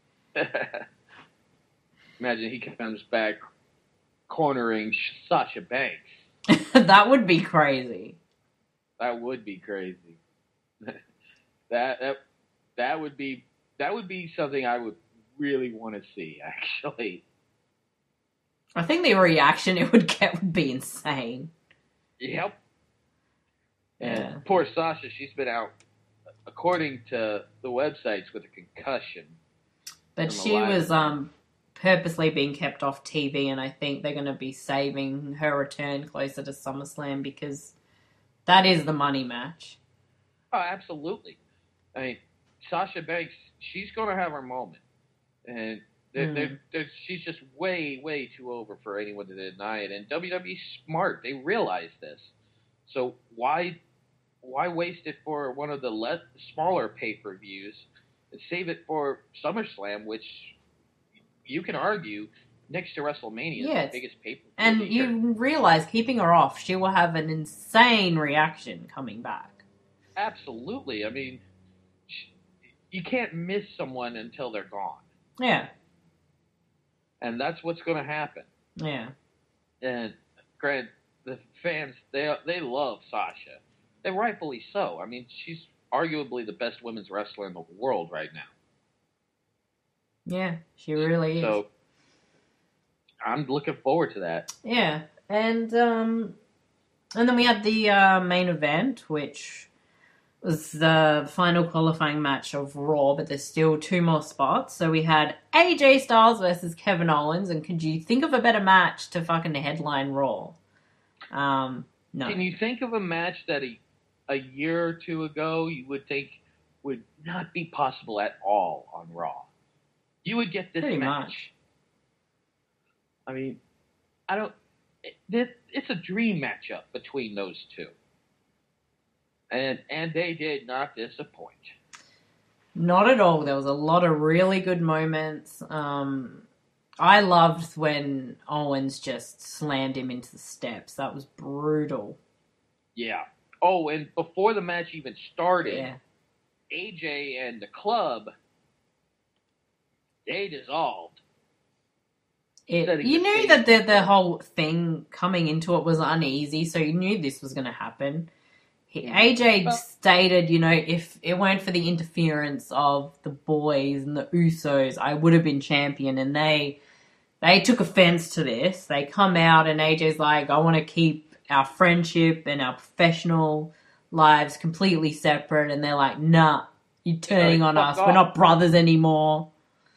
Imagine he comes back cornering Sasha Banks.
That would be crazy.
That would be crazy. that, that that would be that would be something I would really want to see, actually.
I think the reaction it would get would be insane.
Yep. And
yeah.
poor Sasha, she's been out, according to the websites, with a concussion.
But she was um, purposely being kept off T V, and I think they're going to be saving her return closer to SummerSlam because that is the money match.
Oh, absolutely. I mean, Sasha Banks, she's going to have her moment. And they're, mm. they're, they're, she's just way, way too over for anyone to deny it. And W W E's smart. They realize this. So why why waste it for one of the less smaller pay-per-views and save it for SummerSlam, which you can argue next to WrestleMania is
Yeah,
the biggest pay-per-view of
and
the year.
you realize keeping her off, she will have an insane reaction coming back.
Absolutely. I mean, you can't miss someone until they're gone.
Yeah.
And that's what's going to happen.
Yeah.
And granted, the fans, they they love Sasha. And rightfully so. I mean, she's arguably the best women's wrestler in the world right now.
Yeah, she really is.
So, I'm looking forward to that.
Yeah. And, um, and then we had the uh, main event, which was the final qualifying match of Raw, but there's still two more spots. So we had A J Styles versus Kevin Owens, and could you think of a better match to fucking headline Raw? Um, no.
Can you think of a match that a, a year or two ago you would think would not be possible at all on Raw? You would get this
Pretty
match.
much.
I mean, I don't... It, it's a dream matchup between those two. And and they did not disappoint.
Not at all. There was a lot of really good moments. Um, I loved when Owens just slammed him into the steps. That was brutal.
Yeah. Oh, and before the match even started,
Yeah.
A J and the club, they dissolved.
It, you knew that the, the whole thing coming into it was uneasy, so you knew this was going to happen. He, A J stated, you know, if it weren't for the interference of the boys and the Usos, I would have been champion. And they they took offense to this. They come out and A J's like, I want to keep our friendship and our professional lives completely separate. And they're like, nah, you're turning on us. We're not brothers anymore.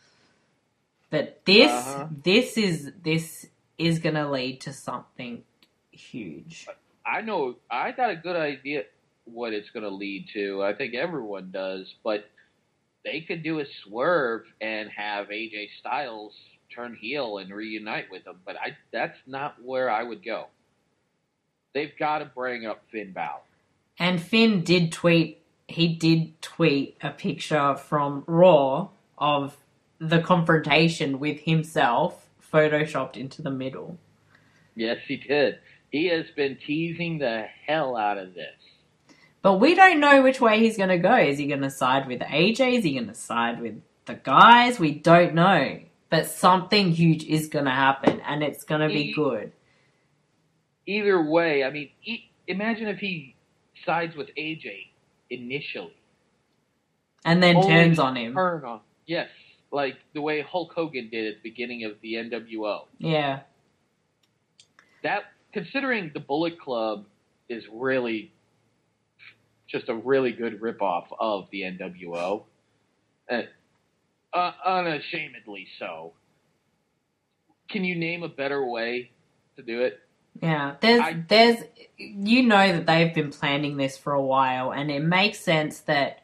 But this, uh-huh. this is this is going to lead to something huge.
I know, I got a good idea what it's going to lead to. I think everyone does, but they could do a swerve and have A J Styles turn heel and reunite with him, but I that's not where I would go. They've got to bring up Finn Balor.
And Finn did tweet, he did tweet a picture from Raw of the confrontation with himself photoshopped into the middle.
Yes, he did. He has been teasing the hell out of this.
But we don't know which way he's going to go. Is he going to side with A J? Is he going to side with the guys? We don't know. But something huge is going to happen, and it's going to be good.
Either way, I mean, he, imagine if he sides with A J initially.
And then Only turns on him.
Turn on. Yes, like the way Hulk Hogan did at the beginning of the N W O.
Yeah.
That... Considering the Bullet Club is really just a really good ripoff of the N W O, uh, uh, unashamedly so. Can you name a better way to do it?
Yeah, there's,
I,
there's, you know that they've been planning this for a while, and it makes sense that,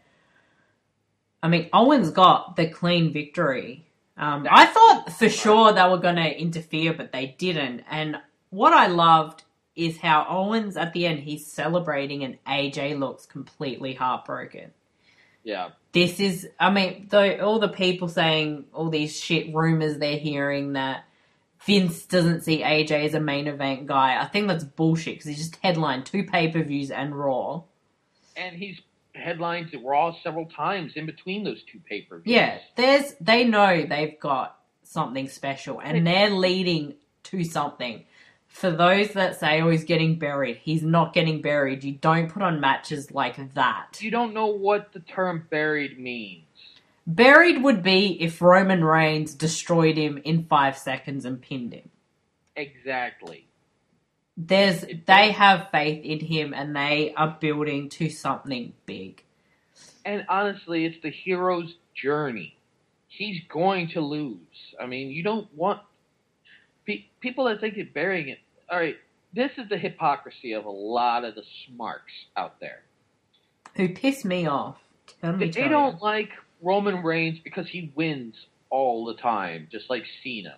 I mean, Owens got the clean victory. Um, I thought for sure they were going to interfere, but they didn't, and what I loved is how Owens, at the end, he's celebrating and A J looks completely heartbroken.
Yeah.
This is, I mean, though all the people saying all these shit rumors they're hearing that Vince doesn't see A J as a main event guy, I think that's bullshit because he just headlined two pay-per-views and Raw.
And he's headlined Raw several times in between those two pay-per-views.
Yeah, there's, they know they've got something special and they're leading to something. For those that say, oh, he's getting buried, he's not getting buried. You don't put on matches like that.
You don't know what the term buried means.
Buried would be if Roman Reigns destroyed him in five seconds and pinned him.
Exactly.
There's, they have faith in him and they are building to something big.
And honestly, it's the hero's journey. He's going to lose. I mean, you don't want... People that think of burying it... All right, this is the hypocrisy of a lot of the smarks out there.
Who piss me off. Tell me,
they don't like Roman Reigns because he wins all the time, just like Cena.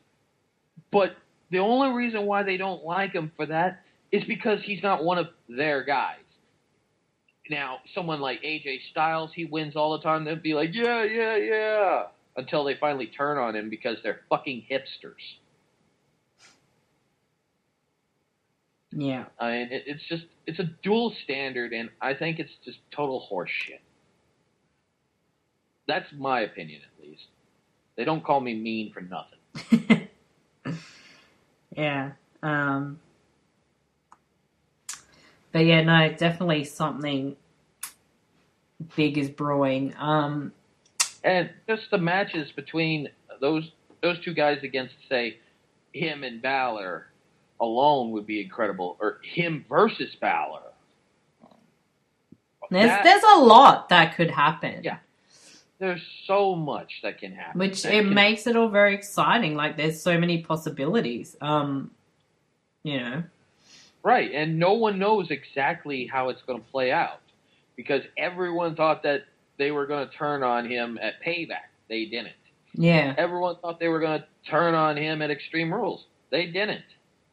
But the only reason why they don't like him for that is because he's not one of their guys. Now, someone like A J Styles, he wins all the time. They'd be like, yeah, yeah, yeah, until they finally turn on him because they're fucking hipsters.
Yeah.
I mean, it, it's just, it's a dual standard, and I think it's just total horseshit. That's my opinion, at least. They don't call me mean for nothing.
Yeah. Um, but yeah, no, definitely something big is brewing. Um,
and just the matches between those those two guys against, say, him and Balor alone would be incredible, or him versus Balor.
There's
that,
there's a lot that could happen.
Yeah. There's so much that can happen.
Which
that
it
can,
makes it all very exciting. Like, there's so many possibilities. Um, you know.
Right, and no one knows exactly how it's going to play out. Because everyone thought that they were going to turn on him at Payback. They didn't.
Yeah.
Everyone thought they were going to turn on him at Extreme Rules. They didn't.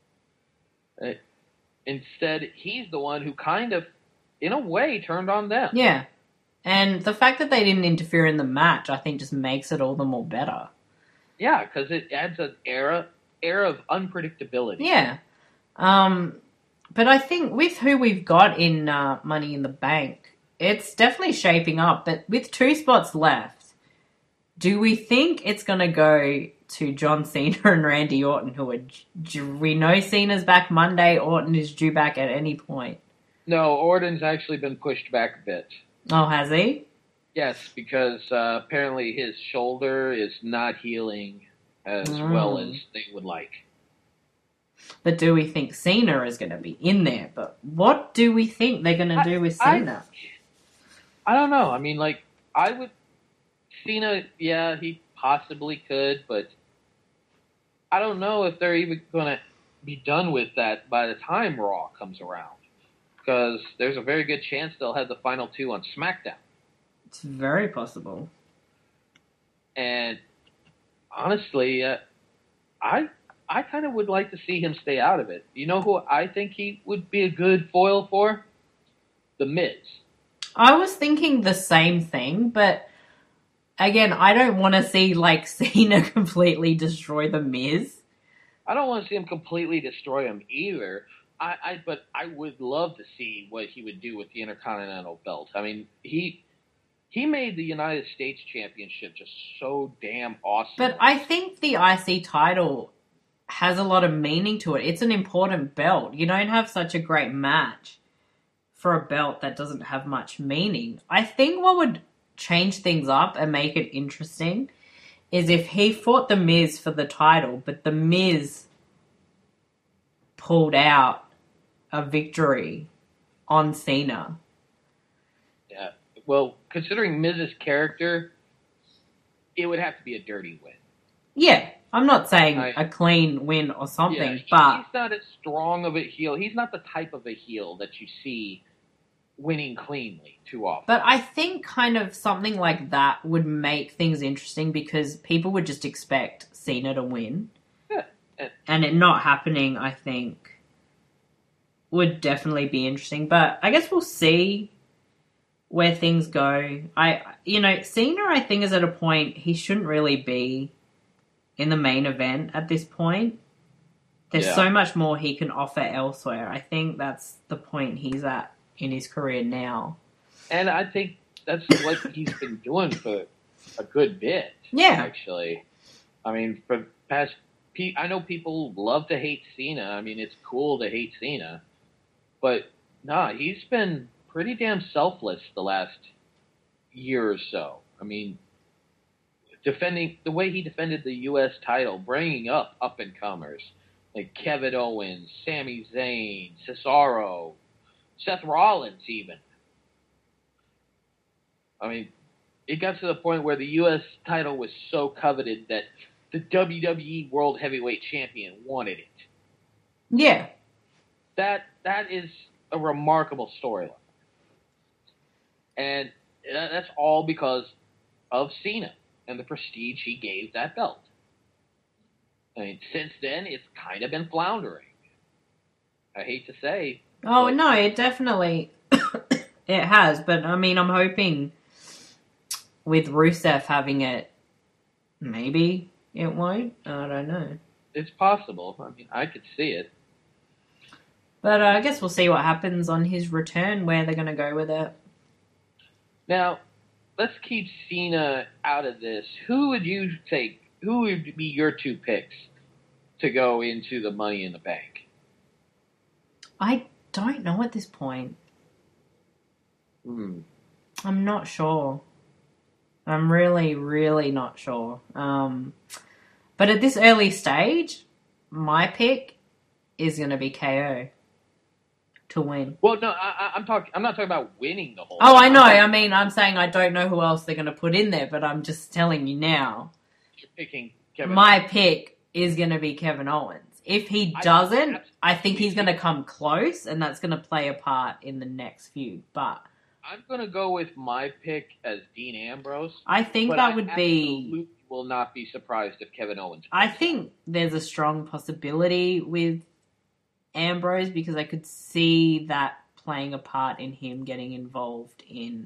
Uh, instead, he's the one who kind of, in a way, turned on them.
Yeah. And the fact that they didn't interfere in the match, I think, just makes it all the more better.
Yeah, because it adds an era, era of unpredictability.
Yeah. Um, but I think with who we've got in uh, Money in the Bank, it's definitely shaping up. But with two spots left, do we think it's going to go to John Cena and Randy Orton, who are, we know Cena's back Monday, Orton is due back at any point?
No, Orton's actually been pushed back a bit.
Oh, has he?
Yes, because uh, apparently his shoulder is not healing as mm. well as they would like.
But do we think Cena is going to be in there? But what do we think they're going to do with Cena?
I, I don't know. I mean, like, I would... Cena, yeah, he possibly could, but I don't know if they're even going to be done with that by the time Raw comes around. Because there's a very good chance they'll have the final two on SmackDown.
It's very possible.
And honestly, uh, I I kind of would like to see him stay out of it. You know who I think he would be a good foil for? The Miz.
I was thinking the same thing, but again, I don't want to see, like, Cena completely destroy The Miz.
I don't want to see him completely destroy him either. I, I but I would love to see what he would do with the Intercontinental belt. I mean, he he made the United States Championship just so damn awesome.
But I think the I C title has a lot of meaning to it. It's an important belt. You don't have such a great match for a belt that doesn't have much meaning. I think what would change things up and make it interesting is if he fought The Miz for the title, but The Miz pulled out a victory on Cena.
Yeah. Well, considering Miz's character, it would have to be a dirty win.
Yeah. I'm not saying
I,
a clean win or something,
yeah, he,
but...
he's not as strong of a heel. He's not the type of a heel that you see winning cleanly too often.
But I think kind of something like that would make things interesting because people would just expect Cena to win.
Yeah. And,
and it not happening, I think, would definitely be interesting. But I guess we'll see where things go. I, you know, Cena, I think, is at a point he shouldn't really be in the main event at this point. There's
yeah.
so much more he can offer elsewhere. I think that's the point he's at in his career now.
And I think that's what he's been doing for a good bit.
Yeah.
Actually. I mean, for past... I know people love to hate Cena. I mean, it's cool to hate Cena. But, nah, he's been pretty damn selfless the last year or so. I mean, defending... The way he defended the U S title, bringing up up-and-comers like Kevin Owens, Sami Zayn, Cesaro, Seth Rollins even. I mean, it got to the point where the U S title was so coveted that the W W E World Heavyweight Champion wanted it.
Yeah.
That that is a remarkable storyline. And that's all because of Cena and the prestige he gave that belt. I mean, since then, it's kind of been floundering. I hate to say.
Oh, no, it definitely... It has, but I mean, I'm hoping with Rusev having it, maybe it won't. I don't know.
It's possible. I mean, I could see it.
But uh, I guess we'll see what happens on his return, where they're going to go with it.
Now, let's keep Cena out of this. Who would you take? Who would be your two picks to go into the Money in the Bank?
I don't know at this point.
Hmm.
I'm not sure. I'm really, really not sure. Um, but at this early stage, my pick is going to be K O to win.
Well, no, I, I'm talking. I'm not talking about winning the whole.
Oh,
thing.
I know.
Talking,
I mean, I'm saying I don't know who else they're going to put in there, but I'm just telling you now.
You're picking Kevin.
My
Owens.
pick is going to be Kevin Owens. If he doesn't, I, I think he's going to come close, and that's going to play a part in the next feud. But
I'm going to go with my pick as Dean Ambrose.
I think that I would be.
Will not be surprised if Kevin Owens.
I think there's a strong possibility with Ambrose because I could see that playing a part in him getting involved in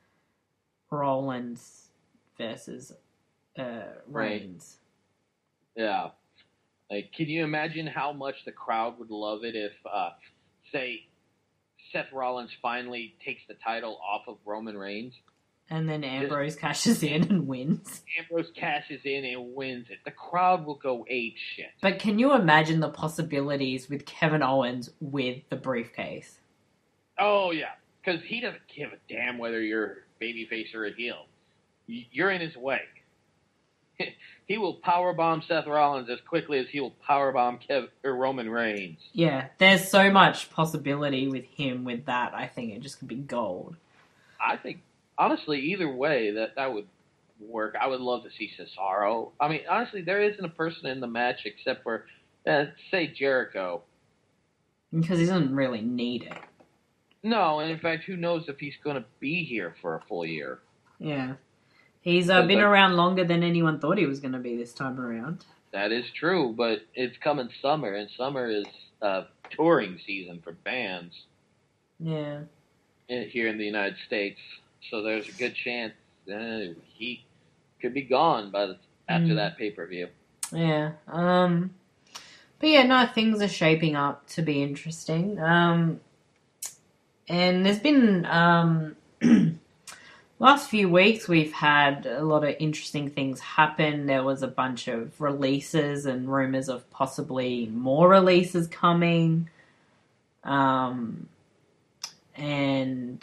Rollins versus uh, Reigns.
Right. Yeah. Like, can you imagine how much the crowd would love it if, uh, say, Seth Rollins finally takes the title off of Roman Reigns?
And then Ambrose Just, cashes in and wins.
Ambrose cashes in and wins it. The crowd will go ape shit.
But can you imagine the possibilities with Kevin Owens with the briefcase?
Oh, yeah. Because he doesn't give a damn whether you're babyface or a heel. You're in his way. He will powerbomb Seth Rollins as quickly as he will powerbomb Kev- or Roman Reigns.
Yeah, there's so much possibility with him with that. I think it just could be gold.
I think, honestly, either way, that, that would work. I would love to see Cesaro. I mean, honestly, there isn't a person in the match except for, uh, say, Jericho.
Because he doesn't really need it.
No, and in fact, who knows if he's going to be here for a full year.
Yeah. He's uh, been around longer than anyone thought he was going to be this time around.
That is true, but it's coming summer, and summer is uh, touring season for bands.
Yeah.
Here in the United States. So there's a good chance uh, he could be gone by the, after mm. that pay-per-view.
Yeah. Um, but yeah, no, things are shaping up to be interesting. Um, and there's been... Um, last few weeks, we've had a lot of interesting things happen. There was a bunch of releases and rumors of possibly more releases coming. Um, and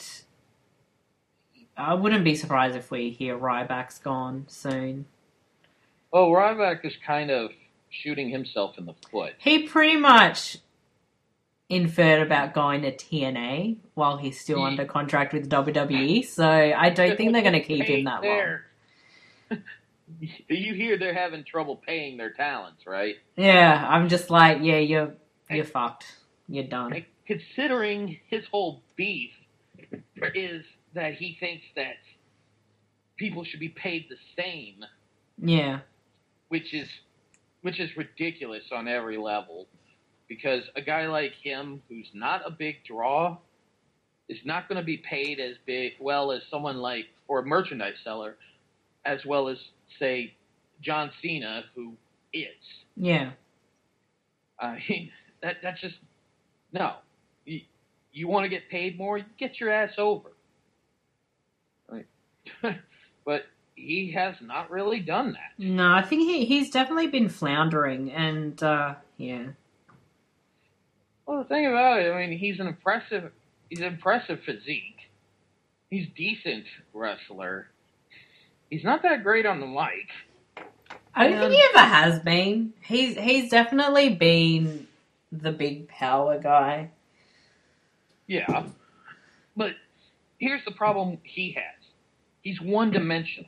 I wouldn't be surprised if we hear Ryback's gone soon.
Well, Ryback is kind of shooting himself in the foot.
He pretty much inferred about going to T N A while he's still yeah. under contract with W W E, so I don't think they're going to keep him that
there. long. You hear they're having trouble paying their talents, right?
Yeah, I'm just like, yeah, you're you're and, fucked. You're done.
And considering his whole beef is that he thinks that people should be paid the same.
Yeah.
Which is which is ridiculous on every level. Because a guy like him, who's not a big draw, is not going to be paid as big, well as someone like, or a merchandise seller, as well as, say, John Cena, who is.
Yeah.
I mean, that that's just, no. You, you want to get paid more? Get your ass over. Right. But he has not really done that.
No, I think he he's definitely been floundering, and, uh, yeah.
Well, the thing about it, I mean, he's an impressive, he's an impressive physique. He's decent wrestler. He's not that great on the mic.
I don't and, think he ever has been. He's he's definitely been the big power guy.
Yeah, but here's the problem he has. He's one-dimensional.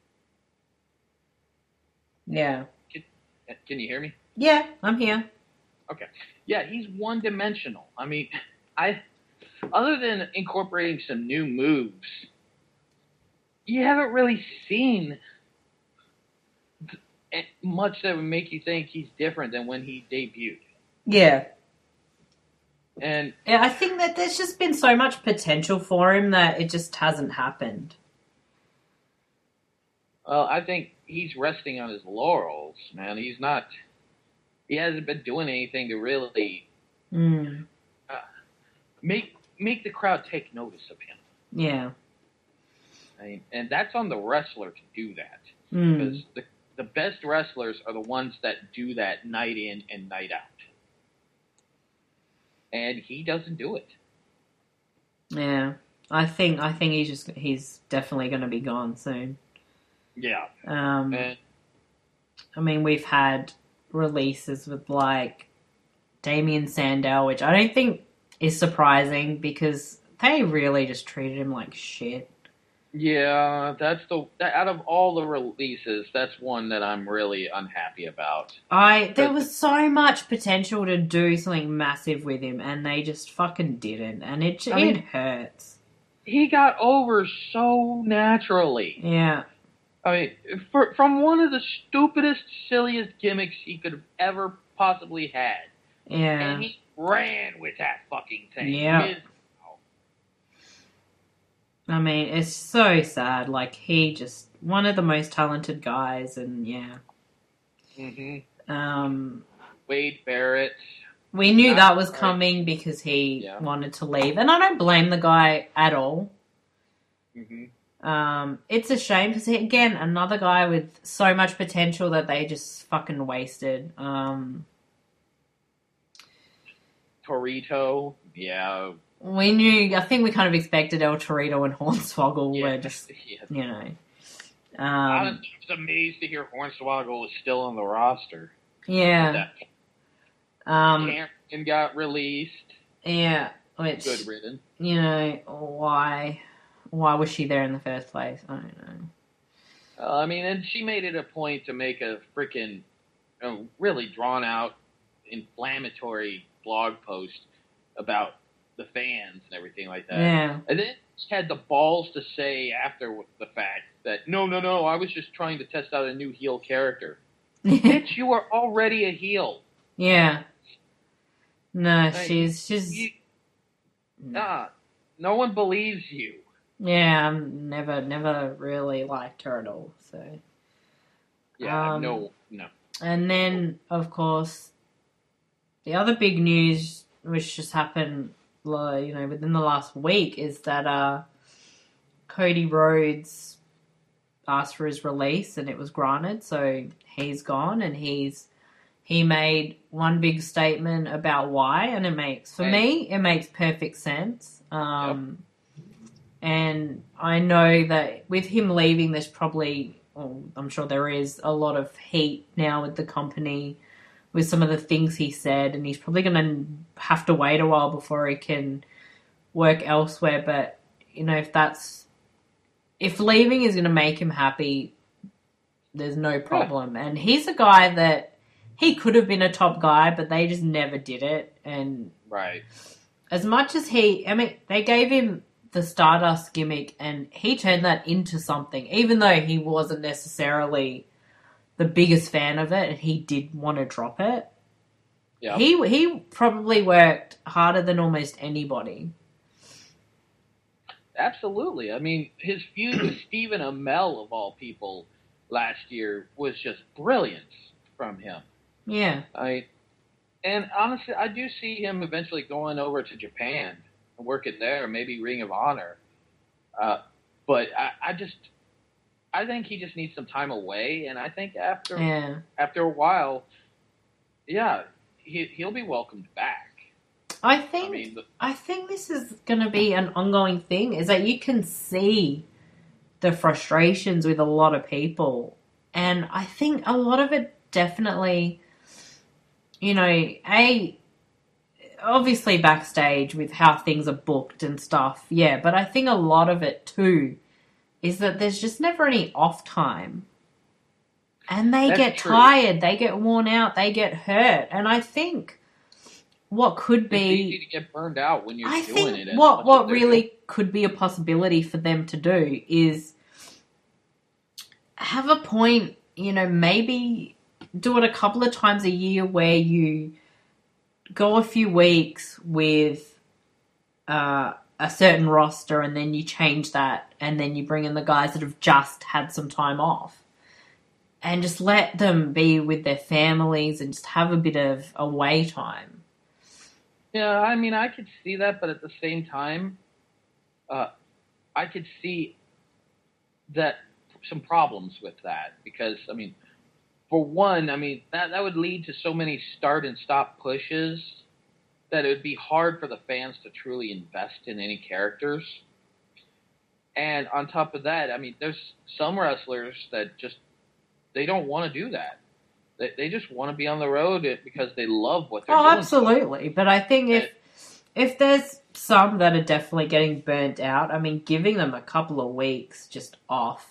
Yeah.
Can, can you hear me?
Yeah, I'm here.
Okay. Yeah, he's one-dimensional. I mean, I other than incorporating some new moves, you haven't really seen much that would make you think he's different than when he debuted.
Yeah.
And
yeah, I think that there's just been so much potential for him that it just hasn't happened.
well, I think he's resting on his laurels, man. He's not. He hasn't been doing anything to really
Mm.
uh, make make the crowd take notice of him.
Yeah.
I mean, and that's on the wrestler to do that,
Mm.
because the the best wrestlers are the ones that do that night in and night out. And he doesn't do it.
Yeah. I think I think he's just he's definitely going to be gone soon.
Yeah.
Um,
And
I mean, we've had releases with like Damien Sandow, which I don't think is surprising because they really just treated him like shit.
yeah, that's the that, out of all the releases, that's one that I'm really unhappy about.
I there was so much potential to do something massive with him, and they just fucking didn't, and it
I
it
mean-
hurts.
He got over so naturally.
Yeah,
I mean, for, from one of the stupidest, silliest gimmicks he could have ever possibly had,
yeah,
and he ran with that fucking thing.
Yeah.
Mid-
I mean, it's so sad. Like he just one of the most talented guys, and yeah,
Mhm.
um.
Wade Barrett.
We knew
Not
that was
right.
coming because he
Yeah.
wanted to leave, and I don't blame the guy at all.
Mhm.
Um, it's a shame because again, another guy with so much potential that they just fucking wasted. Um,
Torito. Yeah.
we knew, I think we kind of expected El Torito and Hornswoggle
Yeah.
were just,
yeah.
you know.
I
Um,
was amazed to hear Hornswoggle was still on the roster.
yeah.
That
Um,
Cameron got released.
yeah. Which,
Good riddance.
you know, why, why was she there in the first place? I don't know.
Uh, I mean, and she made it a point to make a freaking, you know, really drawn out, inflammatory blog post about the fans and everything like that.
Yeah.
And then she had the balls to say after the fact that, no, no, no, I was just trying to test out a new heel character. Bitch, you are already a heel.
Yeah. No,
Hey,
she's she's
You, ah, no one believes you.
yeah. I've never never really liked her at all. So,
Yeah,
Um,
no, no.
and then of course, the other big news which just happened, like, you know, within the last week is that uh, Cody Rhodes asked for his release and it was granted. So he's gone, and he's he made one big statement about why, and it makes, for
Hey.
me, it makes perfect sense. Um, And I know that with him leaving, there's probably, well, I'm sure there is a lot of heat now with the company with some of the things he said, and he's probably going to have to wait a while before he can work elsewhere. But, you know, if that's, if leaving is going to make him happy, there's no problem. And he's a guy that, he could have been a top guy, but they just never did it. And
Right.
as much as he, I mean, they gave him the Stardust gimmick and he turned that into something, even though he wasn't necessarily the biggest fan of it and he did want to drop it.
Yeah.
He he probably worked harder than almost anybody.
Absolutely. I mean, his feud with Stephen Amell, of all people, last year was just brilliant from him.
Yeah.
I, and honestly, I do see him eventually going over to Japan and working there, maybe Ring of Honor. Uh, but I, I just, I think he just needs some time away, and I think after
Yeah.
after a while, yeah, he he'll be welcomed back.
I think
I mean, the-
I think this is going to be an ongoing thing, is that you can see the frustrations with a lot of people. And I think a lot of it definitely, you know, A, obviously backstage with how things are booked and stuff, yeah, but I think a lot of it too is that there's just never any off time. And they
That's
get
true.
tired, they get worn out, they get hurt. And I think what could
It's
be...
easy to get burned out when you're
I
doing
think
it. as
what
much
what
as they're
really
doing.
could be a possibility for them to do is have a point, you know, maybe do it a couple of times a year where you go a few weeks with uh, a certain roster and then you change that and then you bring in the guys that have just had some time off. And just let them be with their families and just have a bit of away time.
Yeah, I mean, I could see that, but at the same time, uh, I could see that some problems with that because, I mean, for one, I mean, that, that would lead to so many start and stop pushes that it would be hard for the fans to truly invest in any characters. And on top of that, I mean, there's some wrestlers that just, they don't want to do that. They, they just want to be on the road because they love what they're
oh,
doing.
Oh, absolutely. But I think if, and, if there's some that are definitely getting burnt out, I mean, giving them a couple of weeks just off.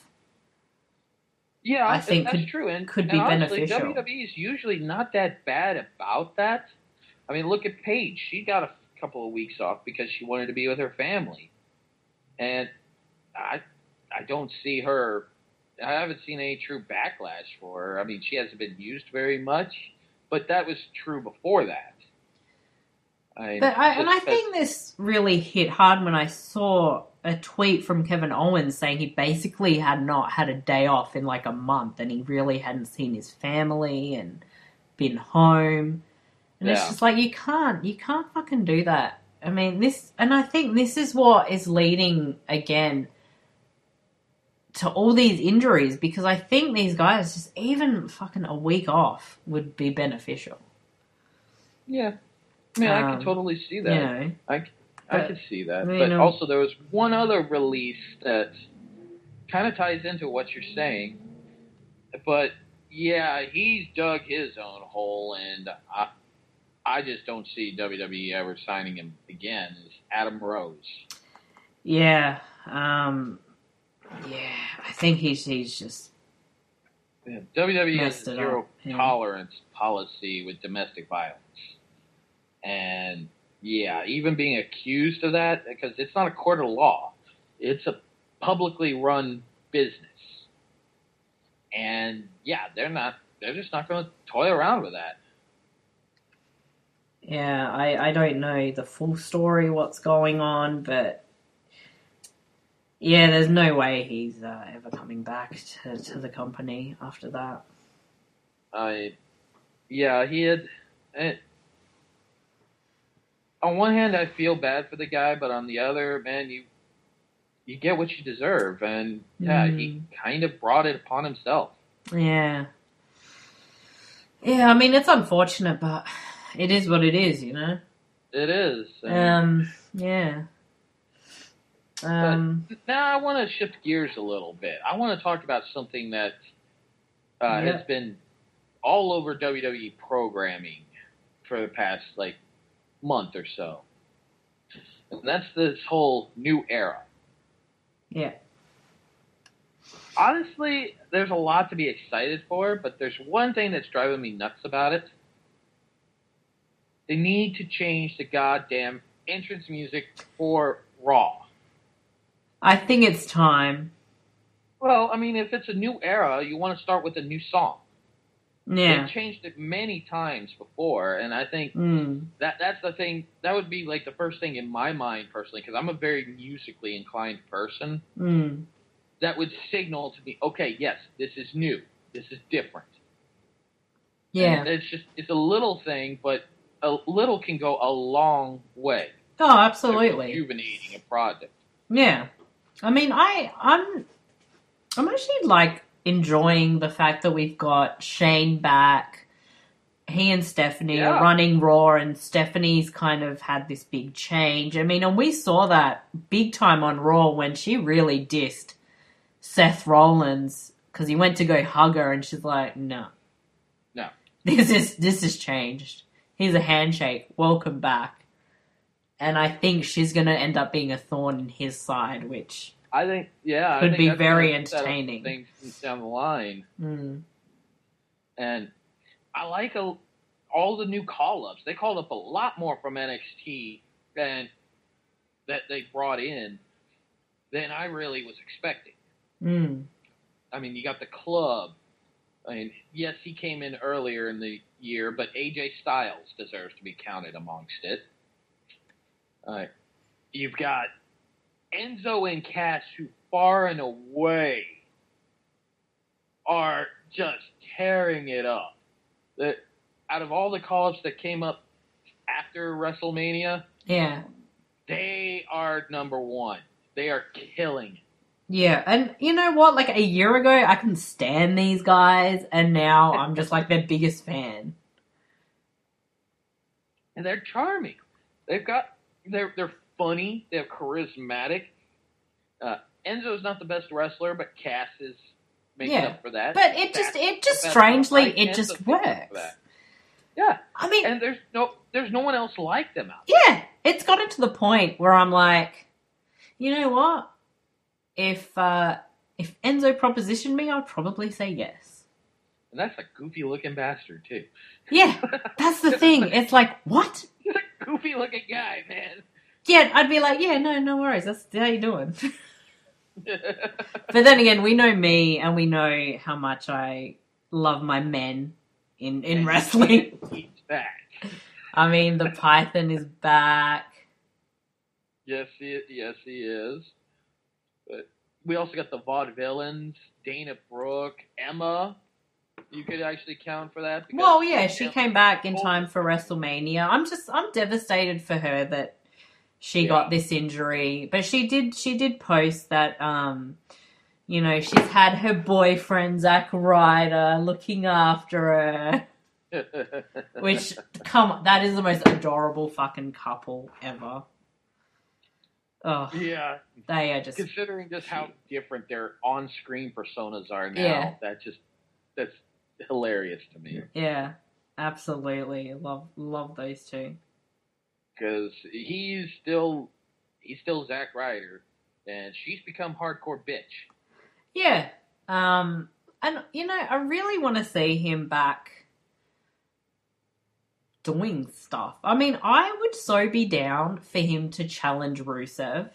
Yeah,
I think
that's
could,
true. And,
could
and
be
honestly,
beneficial.
W W E is usually not that bad about that. I mean, look at Paige. She got a couple of weeks off because she wanted to be with her family. And I I don't see her, I haven't seen any true backlash for her. I mean, she hasn't been used very much, but that was true before that. I,
but I, and I think this really hit hard when I saw a tweet from Kevin Owens saying he basically had not had a day off in like a month and he really hadn't seen his family and been home. And yeah. It's just like, you can't, you can't fucking do that. I mean, this, and I think this is what is leading, again, to all these injuries, because I think these guys, just even fucking a week off would be beneficial.
Yeah. I mean, um, I could totally see that.
You know,
I, I
but,
could see that.
You
but
know,
also there was one other release that kind of ties into what you're saying. But, yeah, he's dug his own hole, and I, I just don't see W W E ever signing him again, is Adam Rose.
Yeah. Um, yeah, I think he's, he's just...
Yeah, W W E has a zero
yeah.
tolerance policy with domestic violence. And, yeah, even being accused of that, because it's not a court of law. It's a publicly run business. And, yeah, they're not, they're just not going to toy around with that.
Yeah, I, I don't know the full story, what's going on, but, yeah, there's no way he's uh, ever coming back to, to the company after that.
I, yeah, he had... It, on one hand, I feel bad for the guy, but on the other, man, you you get what you deserve. And, yeah, mm. he kind of brought it upon himself.
Yeah. Yeah, I mean, it's unfortunate, but it is what it is, you know?
It is.
Um, yeah. Um,
but now I want to shift gears a little bit. I want to talk about something that uh,
yeah.
has been all over W W E programming for the past, like, month or so. And that's this whole new era.
Yeah.
Honestly, there's a lot to be excited for, but there's one thing that's driving me nuts about it. They need to change the goddamn entrance music for Raw.
I think it's time.
Well, I mean, if it's a new era, you want to start with a new song.
Yeah.
They've changed it many times before, and I think
mm.
that that's the thing. That would be like the first thing in my mind personally, because I'm a very musically inclined person.
Mm.
That would signal to me, okay, yes, this is new. This is different.
Yeah.
And it's just, it's a little thing, but a little can go a long way.
Oh, absolutely.
To rejuvenating a project.
Yeah. I mean, I, I'm, I'm actually, like, enjoying the fact that we've got Shane back. He and Stephanie
yeah.
are running Raw, and Stephanie's kind of had this big change. I mean, and we saw that big time on Raw when she really dissed Seth Rollins because he went to go hug her, and she's like, "No,
no,
this is this has changed. Here's a handshake. Welcome back." And I think she's going to end up being a thorn in his side, which
I think, yeah,
could
I think
be
that's
very entertaining.
Things down the line,
mm.
and I like a, all the new call-ups. They called up a lot more from N X T than that they brought in than I really was expecting.
Mm.
I mean, you got the Club, I mean, yes, he came in earlier in the year, but A J Styles deserves to be counted amongst it. Uh, you've got Enzo and Cass, who far and away are just tearing it up. That out of all the call-ups that came up after WrestleMania,
Yeah.
they are number one. They are killing it.
Yeah, and you know what? Like, a year ago, I couldn't stand these guys, and now I'm just, like, their biggest fan.
And they're charming. They've got... They're, they're funny. They're charismatic. Uh, Enzo's not the best wrestler, but Cass is making
Yeah.
up for that.
But it
Cass
just, it
is
just
the best
strangely,
one, right?
it
Enzo's
just
making up for
works.
that. Yeah.
I mean...
And there's no, there's no one else like them out
there. Yeah, it's gotten to the point where I'm like, you know what? If uh, if Enzo propositioned me, I'd probably say yes.
And that's a goofy-looking bastard, too.
Yeah, that's the thing. It's like, what?
He's a goofy-looking guy, man.
Yeah, I'd be like, yeah, no, no worries. That's how you doing. But then again, we know me, and we know how much I love my men in, in wrestling.
He's back.
I mean, the Python is back.
Yes, he yes he is. But we also got the Vaudevillains, Dana Brooke, Emma. You could actually count for that. Because
well, yeah, she Emma came back in time for WrestleMania. I'm just, I'm devastated for her that she yeah. got this injury, but she did, she did post that, um, you know, she's had her boyfriend Zack Ryder looking after her. Which, come on, that is the most adorable fucking couple ever. Oh,
yeah,
they are just
considering just how different their on-screen personas are now.
Yeah.
That just that's hilarious to me.
Yeah, absolutely. Love love those two.
Because he's still he's still Zack Ryder, and she's become hardcore bitch.
Yeah, um, and you know, I really want to see him back doing stuff. I mean, I would so be down for him to challenge Rusev.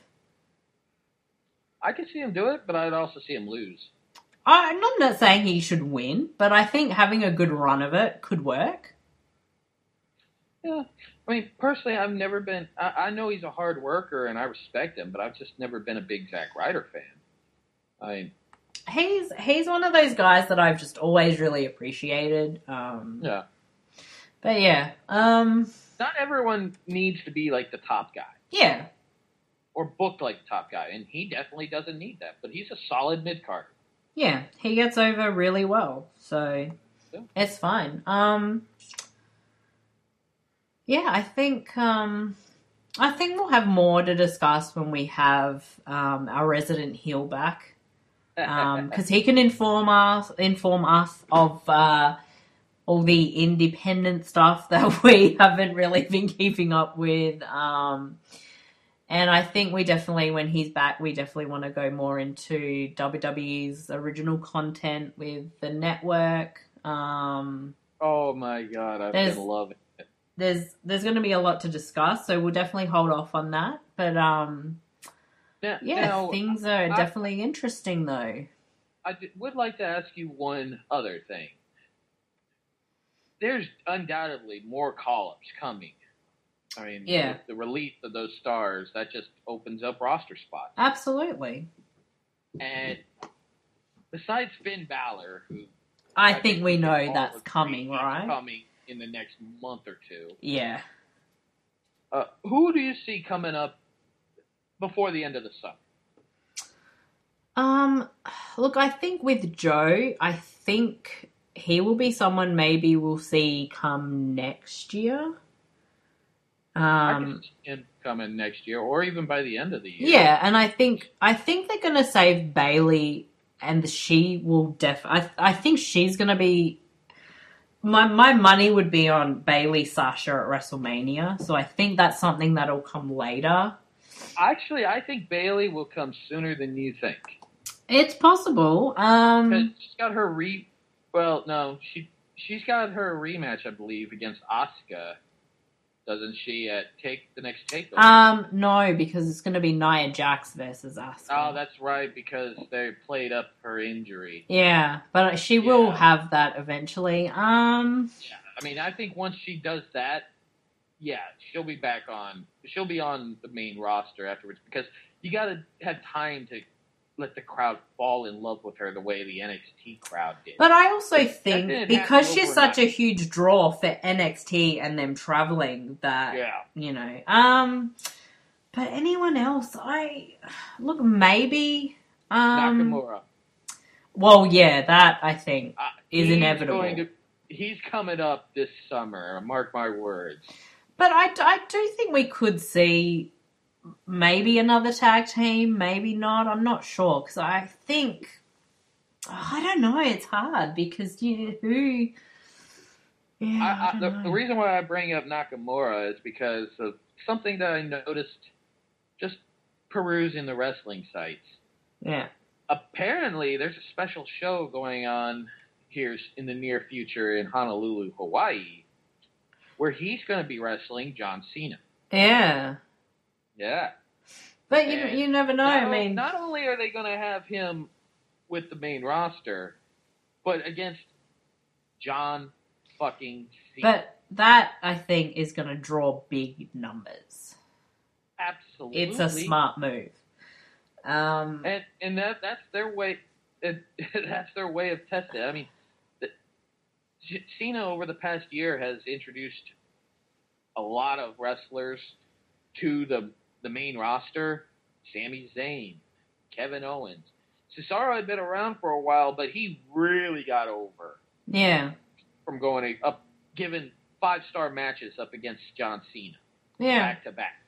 I could see him do it, but I'd also see him lose.
I'm not saying he should win, but I think having a good run of it could work.
Yeah. I mean, personally, I've never been... I, I know he's a hard worker, and I respect him, but I've just never been a big Zack Ryder fan. I mean...
He's, he's one of those guys that I've just always really appreciated. Um,
yeah.
But yeah, um...
not everyone needs to be like the top guy.
Yeah.
Or booked like the top guy, and he definitely doesn't need that, but he's a solid mid-carder.
Yeah, he gets over really well, so yeah. It's fine. Um, yeah, I think, um, I think we'll have more to discuss when we have, um, our resident heel back. Um, cause he can inform us, inform us of, uh, all the independent stuff that we haven't really been keeping up with. Um, and I think we definitely, when he's back, we definitely want to go more into W W E's original content with the network. Um,
oh my God, I've been loving it.
There's, there's going to be a lot to discuss, so we'll definitely hold off on that. But, um, now, yeah, now, things are I, definitely interesting though.
I would like to ask you one other thing. There's undoubtedly more call-ups coming. I mean,
yeah.
with the release of those stars, that just opens up roster spots.
Absolutely.
And besides Finn Balor, who
I, I think, think we know that's coming, right?
Coming in the next month or two.
Yeah.
Uh, who do you see coming up before the end of the summer?
Um, look, I think with Joe, I think he will be someone maybe we'll see come next year. Um,
I can see him coming next year, or even by the end of the year.
Yeah, and I think I think they're going to save Bayley, and she will def. I I think she's going to be. My my money would be on Bayley Sasha at WrestleMania, so I think that's something that'll come later.
Actually, I think Bayley will come sooner than you think.
It's possible. Um,
she's got her re. Well, no, she she's got her rematch, I believe, against Asuka Doesn't she at take the next takeover?
Um, no, because it's going to be Nia Jax versus Asuka.
Oh, that's right, because they played up her injury.
Yeah, but she
Yeah.
will have that eventually. Um,
Yeah, I mean, I think once she does that, yeah, she'll be back on. She'll be on the main roster afterwards because you got to have time to let the crowd fall in love with her the way the N X T crowd did.
but I also
That
think
didn't
because
happen
she's such a
overnight.
huge draw for N X T and them traveling that,
Yeah.
you know, um, but anyone else, I, look, maybe, um,
Nakamura.
well, yeah, that I think
Uh,
is
he's
inevitable.
Going to, he's coming up this summer, mark my words.
But I, I do think we could see maybe another tag team, maybe not. I'm not sure because I think I don't know. It's hard because you who. Yeah, I,
I, I,
don't
the,
know.
the reason why I bring up Nakamura is because of something that I noticed just perusing the wrestling sites.
Yeah.
Apparently, there's a special show going on here in the near future in Honolulu, Hawaii, where he's going to be wrestling John Cena.
Yeah.
Yeah.
But you
And
you never know.
Not,
I mean,
not only are they going to have him with the main roster, but against John fucking Cena.
but that I think is going to draw big numbers.
Absolutely.
It's a smart move. Um,
And and that that's their way. It, that's their way of testing. I mean, the, Cena over the past year has introduced a lot of wrestlers to the the main roster. Sami Zayn, Kevin Owens, Cesaro had been around for a while, but he really got over
yeah.
from going up, giving five star matches up against John Cena
Yeah.
back to back.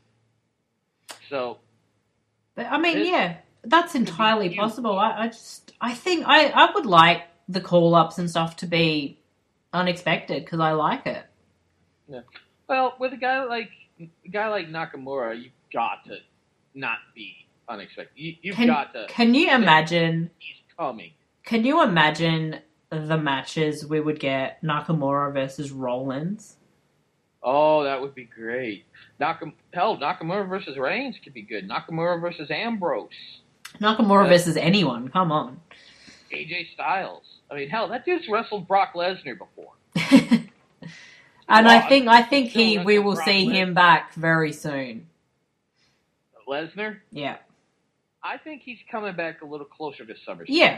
So.
But I mean,
This
yeah, that's entirely
huge.
possible. I, I just, I think I, I would like the call ups and stuff to be unexpected because I like it.
Yeah. Well, with a guy like a guy like Nakamura, you've got to not be unexpected. You, you've
Can,
got to.
can you imagine?
He's coming.
Can you imagine the matches we would get Nakamura versus Rollins?
Oh, that would be great. Nakam- Hell, Nakamura versus Reigns could be good. Nakamura versus Ambrose.
Nakamura
Uh,
versus anyone. Come on.
A J Styles. I mean, hell, that dude's wrestled Brock Lesnar before.
And
Well,
I think I think
still
he we
wrestled
will
Brock
see
Lesnar.
him back very soon.
Lesnar?
Yeah.
I think he's coming back a little closer to SummerSlam.
Yeah.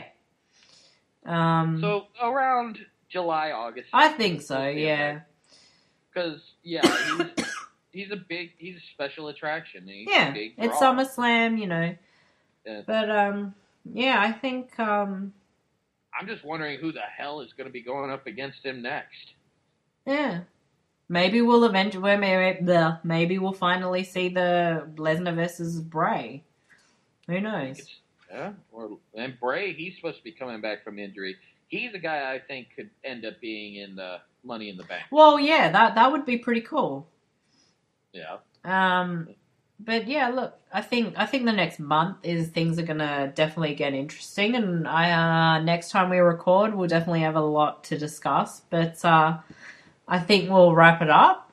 Um.
So around July, August.
I think so.
We'll see him
Yeah.
back. Because, yeah, he's, he's a big, he's a special attraction. He's
Yeah.
a big
It's
draw.
SummerSlam, you know.
Yeah.
But um. Yeah, I think um.
I'm just wondering who the hell is going to be going up against him next.
Yeah. Maybe we'll eventually, maybe, the, maybe we'll finally see the Lesnar versus Bray. Who knows?
It's, yeah, or and Bray, he's supposed to be coming back from injury. He's a guy I think could end up being in the Money in the Bank.
Well, yeah, that that would be pretty cool.
Yeah.
Um, but yeah, look, I think I think the next month is things are gonna definitely get interesting, and I uh, next time we record, we'll definitely have a lot to discuss. But uh, I think we'll wrap it up.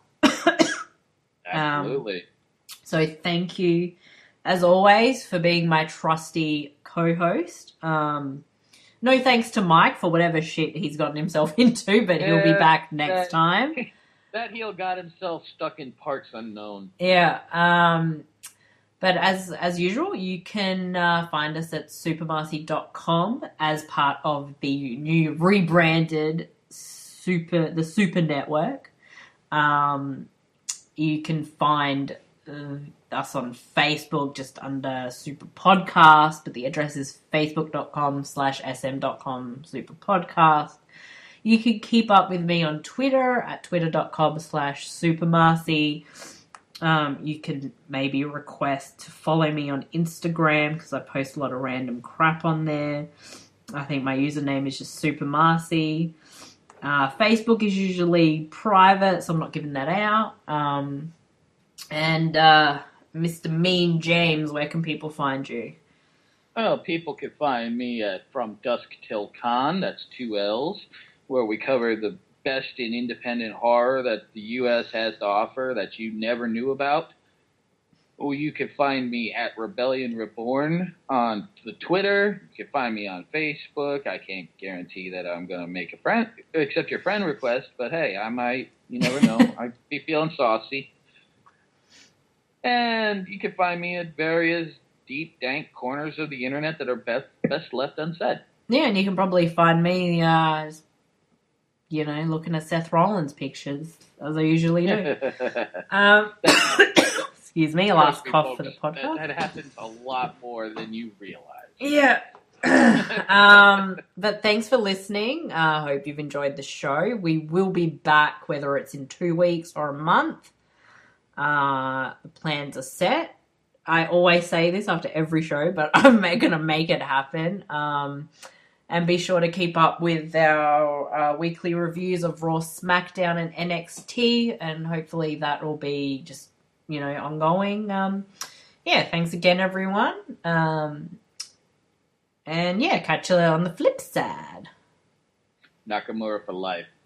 Absolutely.
Um, so thank you, as always, for being my trusty co-host. Um, no thanks to Mike for whatever shit he's gotten himself into, but he'll be
Yeah,
back next
that-
time.
That heel got himself stuck in parts unknown.
Yeah. Um, but as as usual, you can uh, find us at supermarcy dot com as part of the new rebranded Super the Super Network. Um, you can find uh, us on Facebook just under Super Podcast, but the address is facebook dot com slash sm dot com Super Podcast. You can keep up with me on Twitter at twitter dot com slash supermarcy. Um, you can maybe request to follow me on Instagram because I post a lot of random crap on there. I think my username is just supermarcy. Uh, Facebook is usually private, so I'm not giving that out. Um, and uh, Mister Mean James, where can people find you?
Well, people can find me at From Dusk Till Con, that's two L's, where we cover the best in independent horror that the U S has to offer that you never knew about. Well, you can find me at Rebellion Reborn on the Twitter. You can find me on Facebook. I can't guarantee that I'm going to make a friend, accept your friend request, but hey, I might. You never know. I'd be feeling saucy. And you can find me at various deep, dank corners of the internet that are best best left unsaid.
Yeah, and you can probably find me, uh, you know, looking at Seth Rollins pictures, as I usually do. um... Excuse me, a last cough
folks,
for the podcast.
That, that happens a lot more than you realize.
Yeah. um, but thanks for listening. I uh, hope you've enjoyed the show. We will be back, whether it's in two weeks or a month. Uh, the plans are set. I always say this after every show, but I'm going to make it happen. Um, and be sure to keep up with our uh, weekly reviews of Raw, SmackDown, and N X T. And hopefully that will be just, you know, ongoing. Um, yeah, thanks again, everyone. Um, and yeah, catch you on the flip side.
Nakamura for life.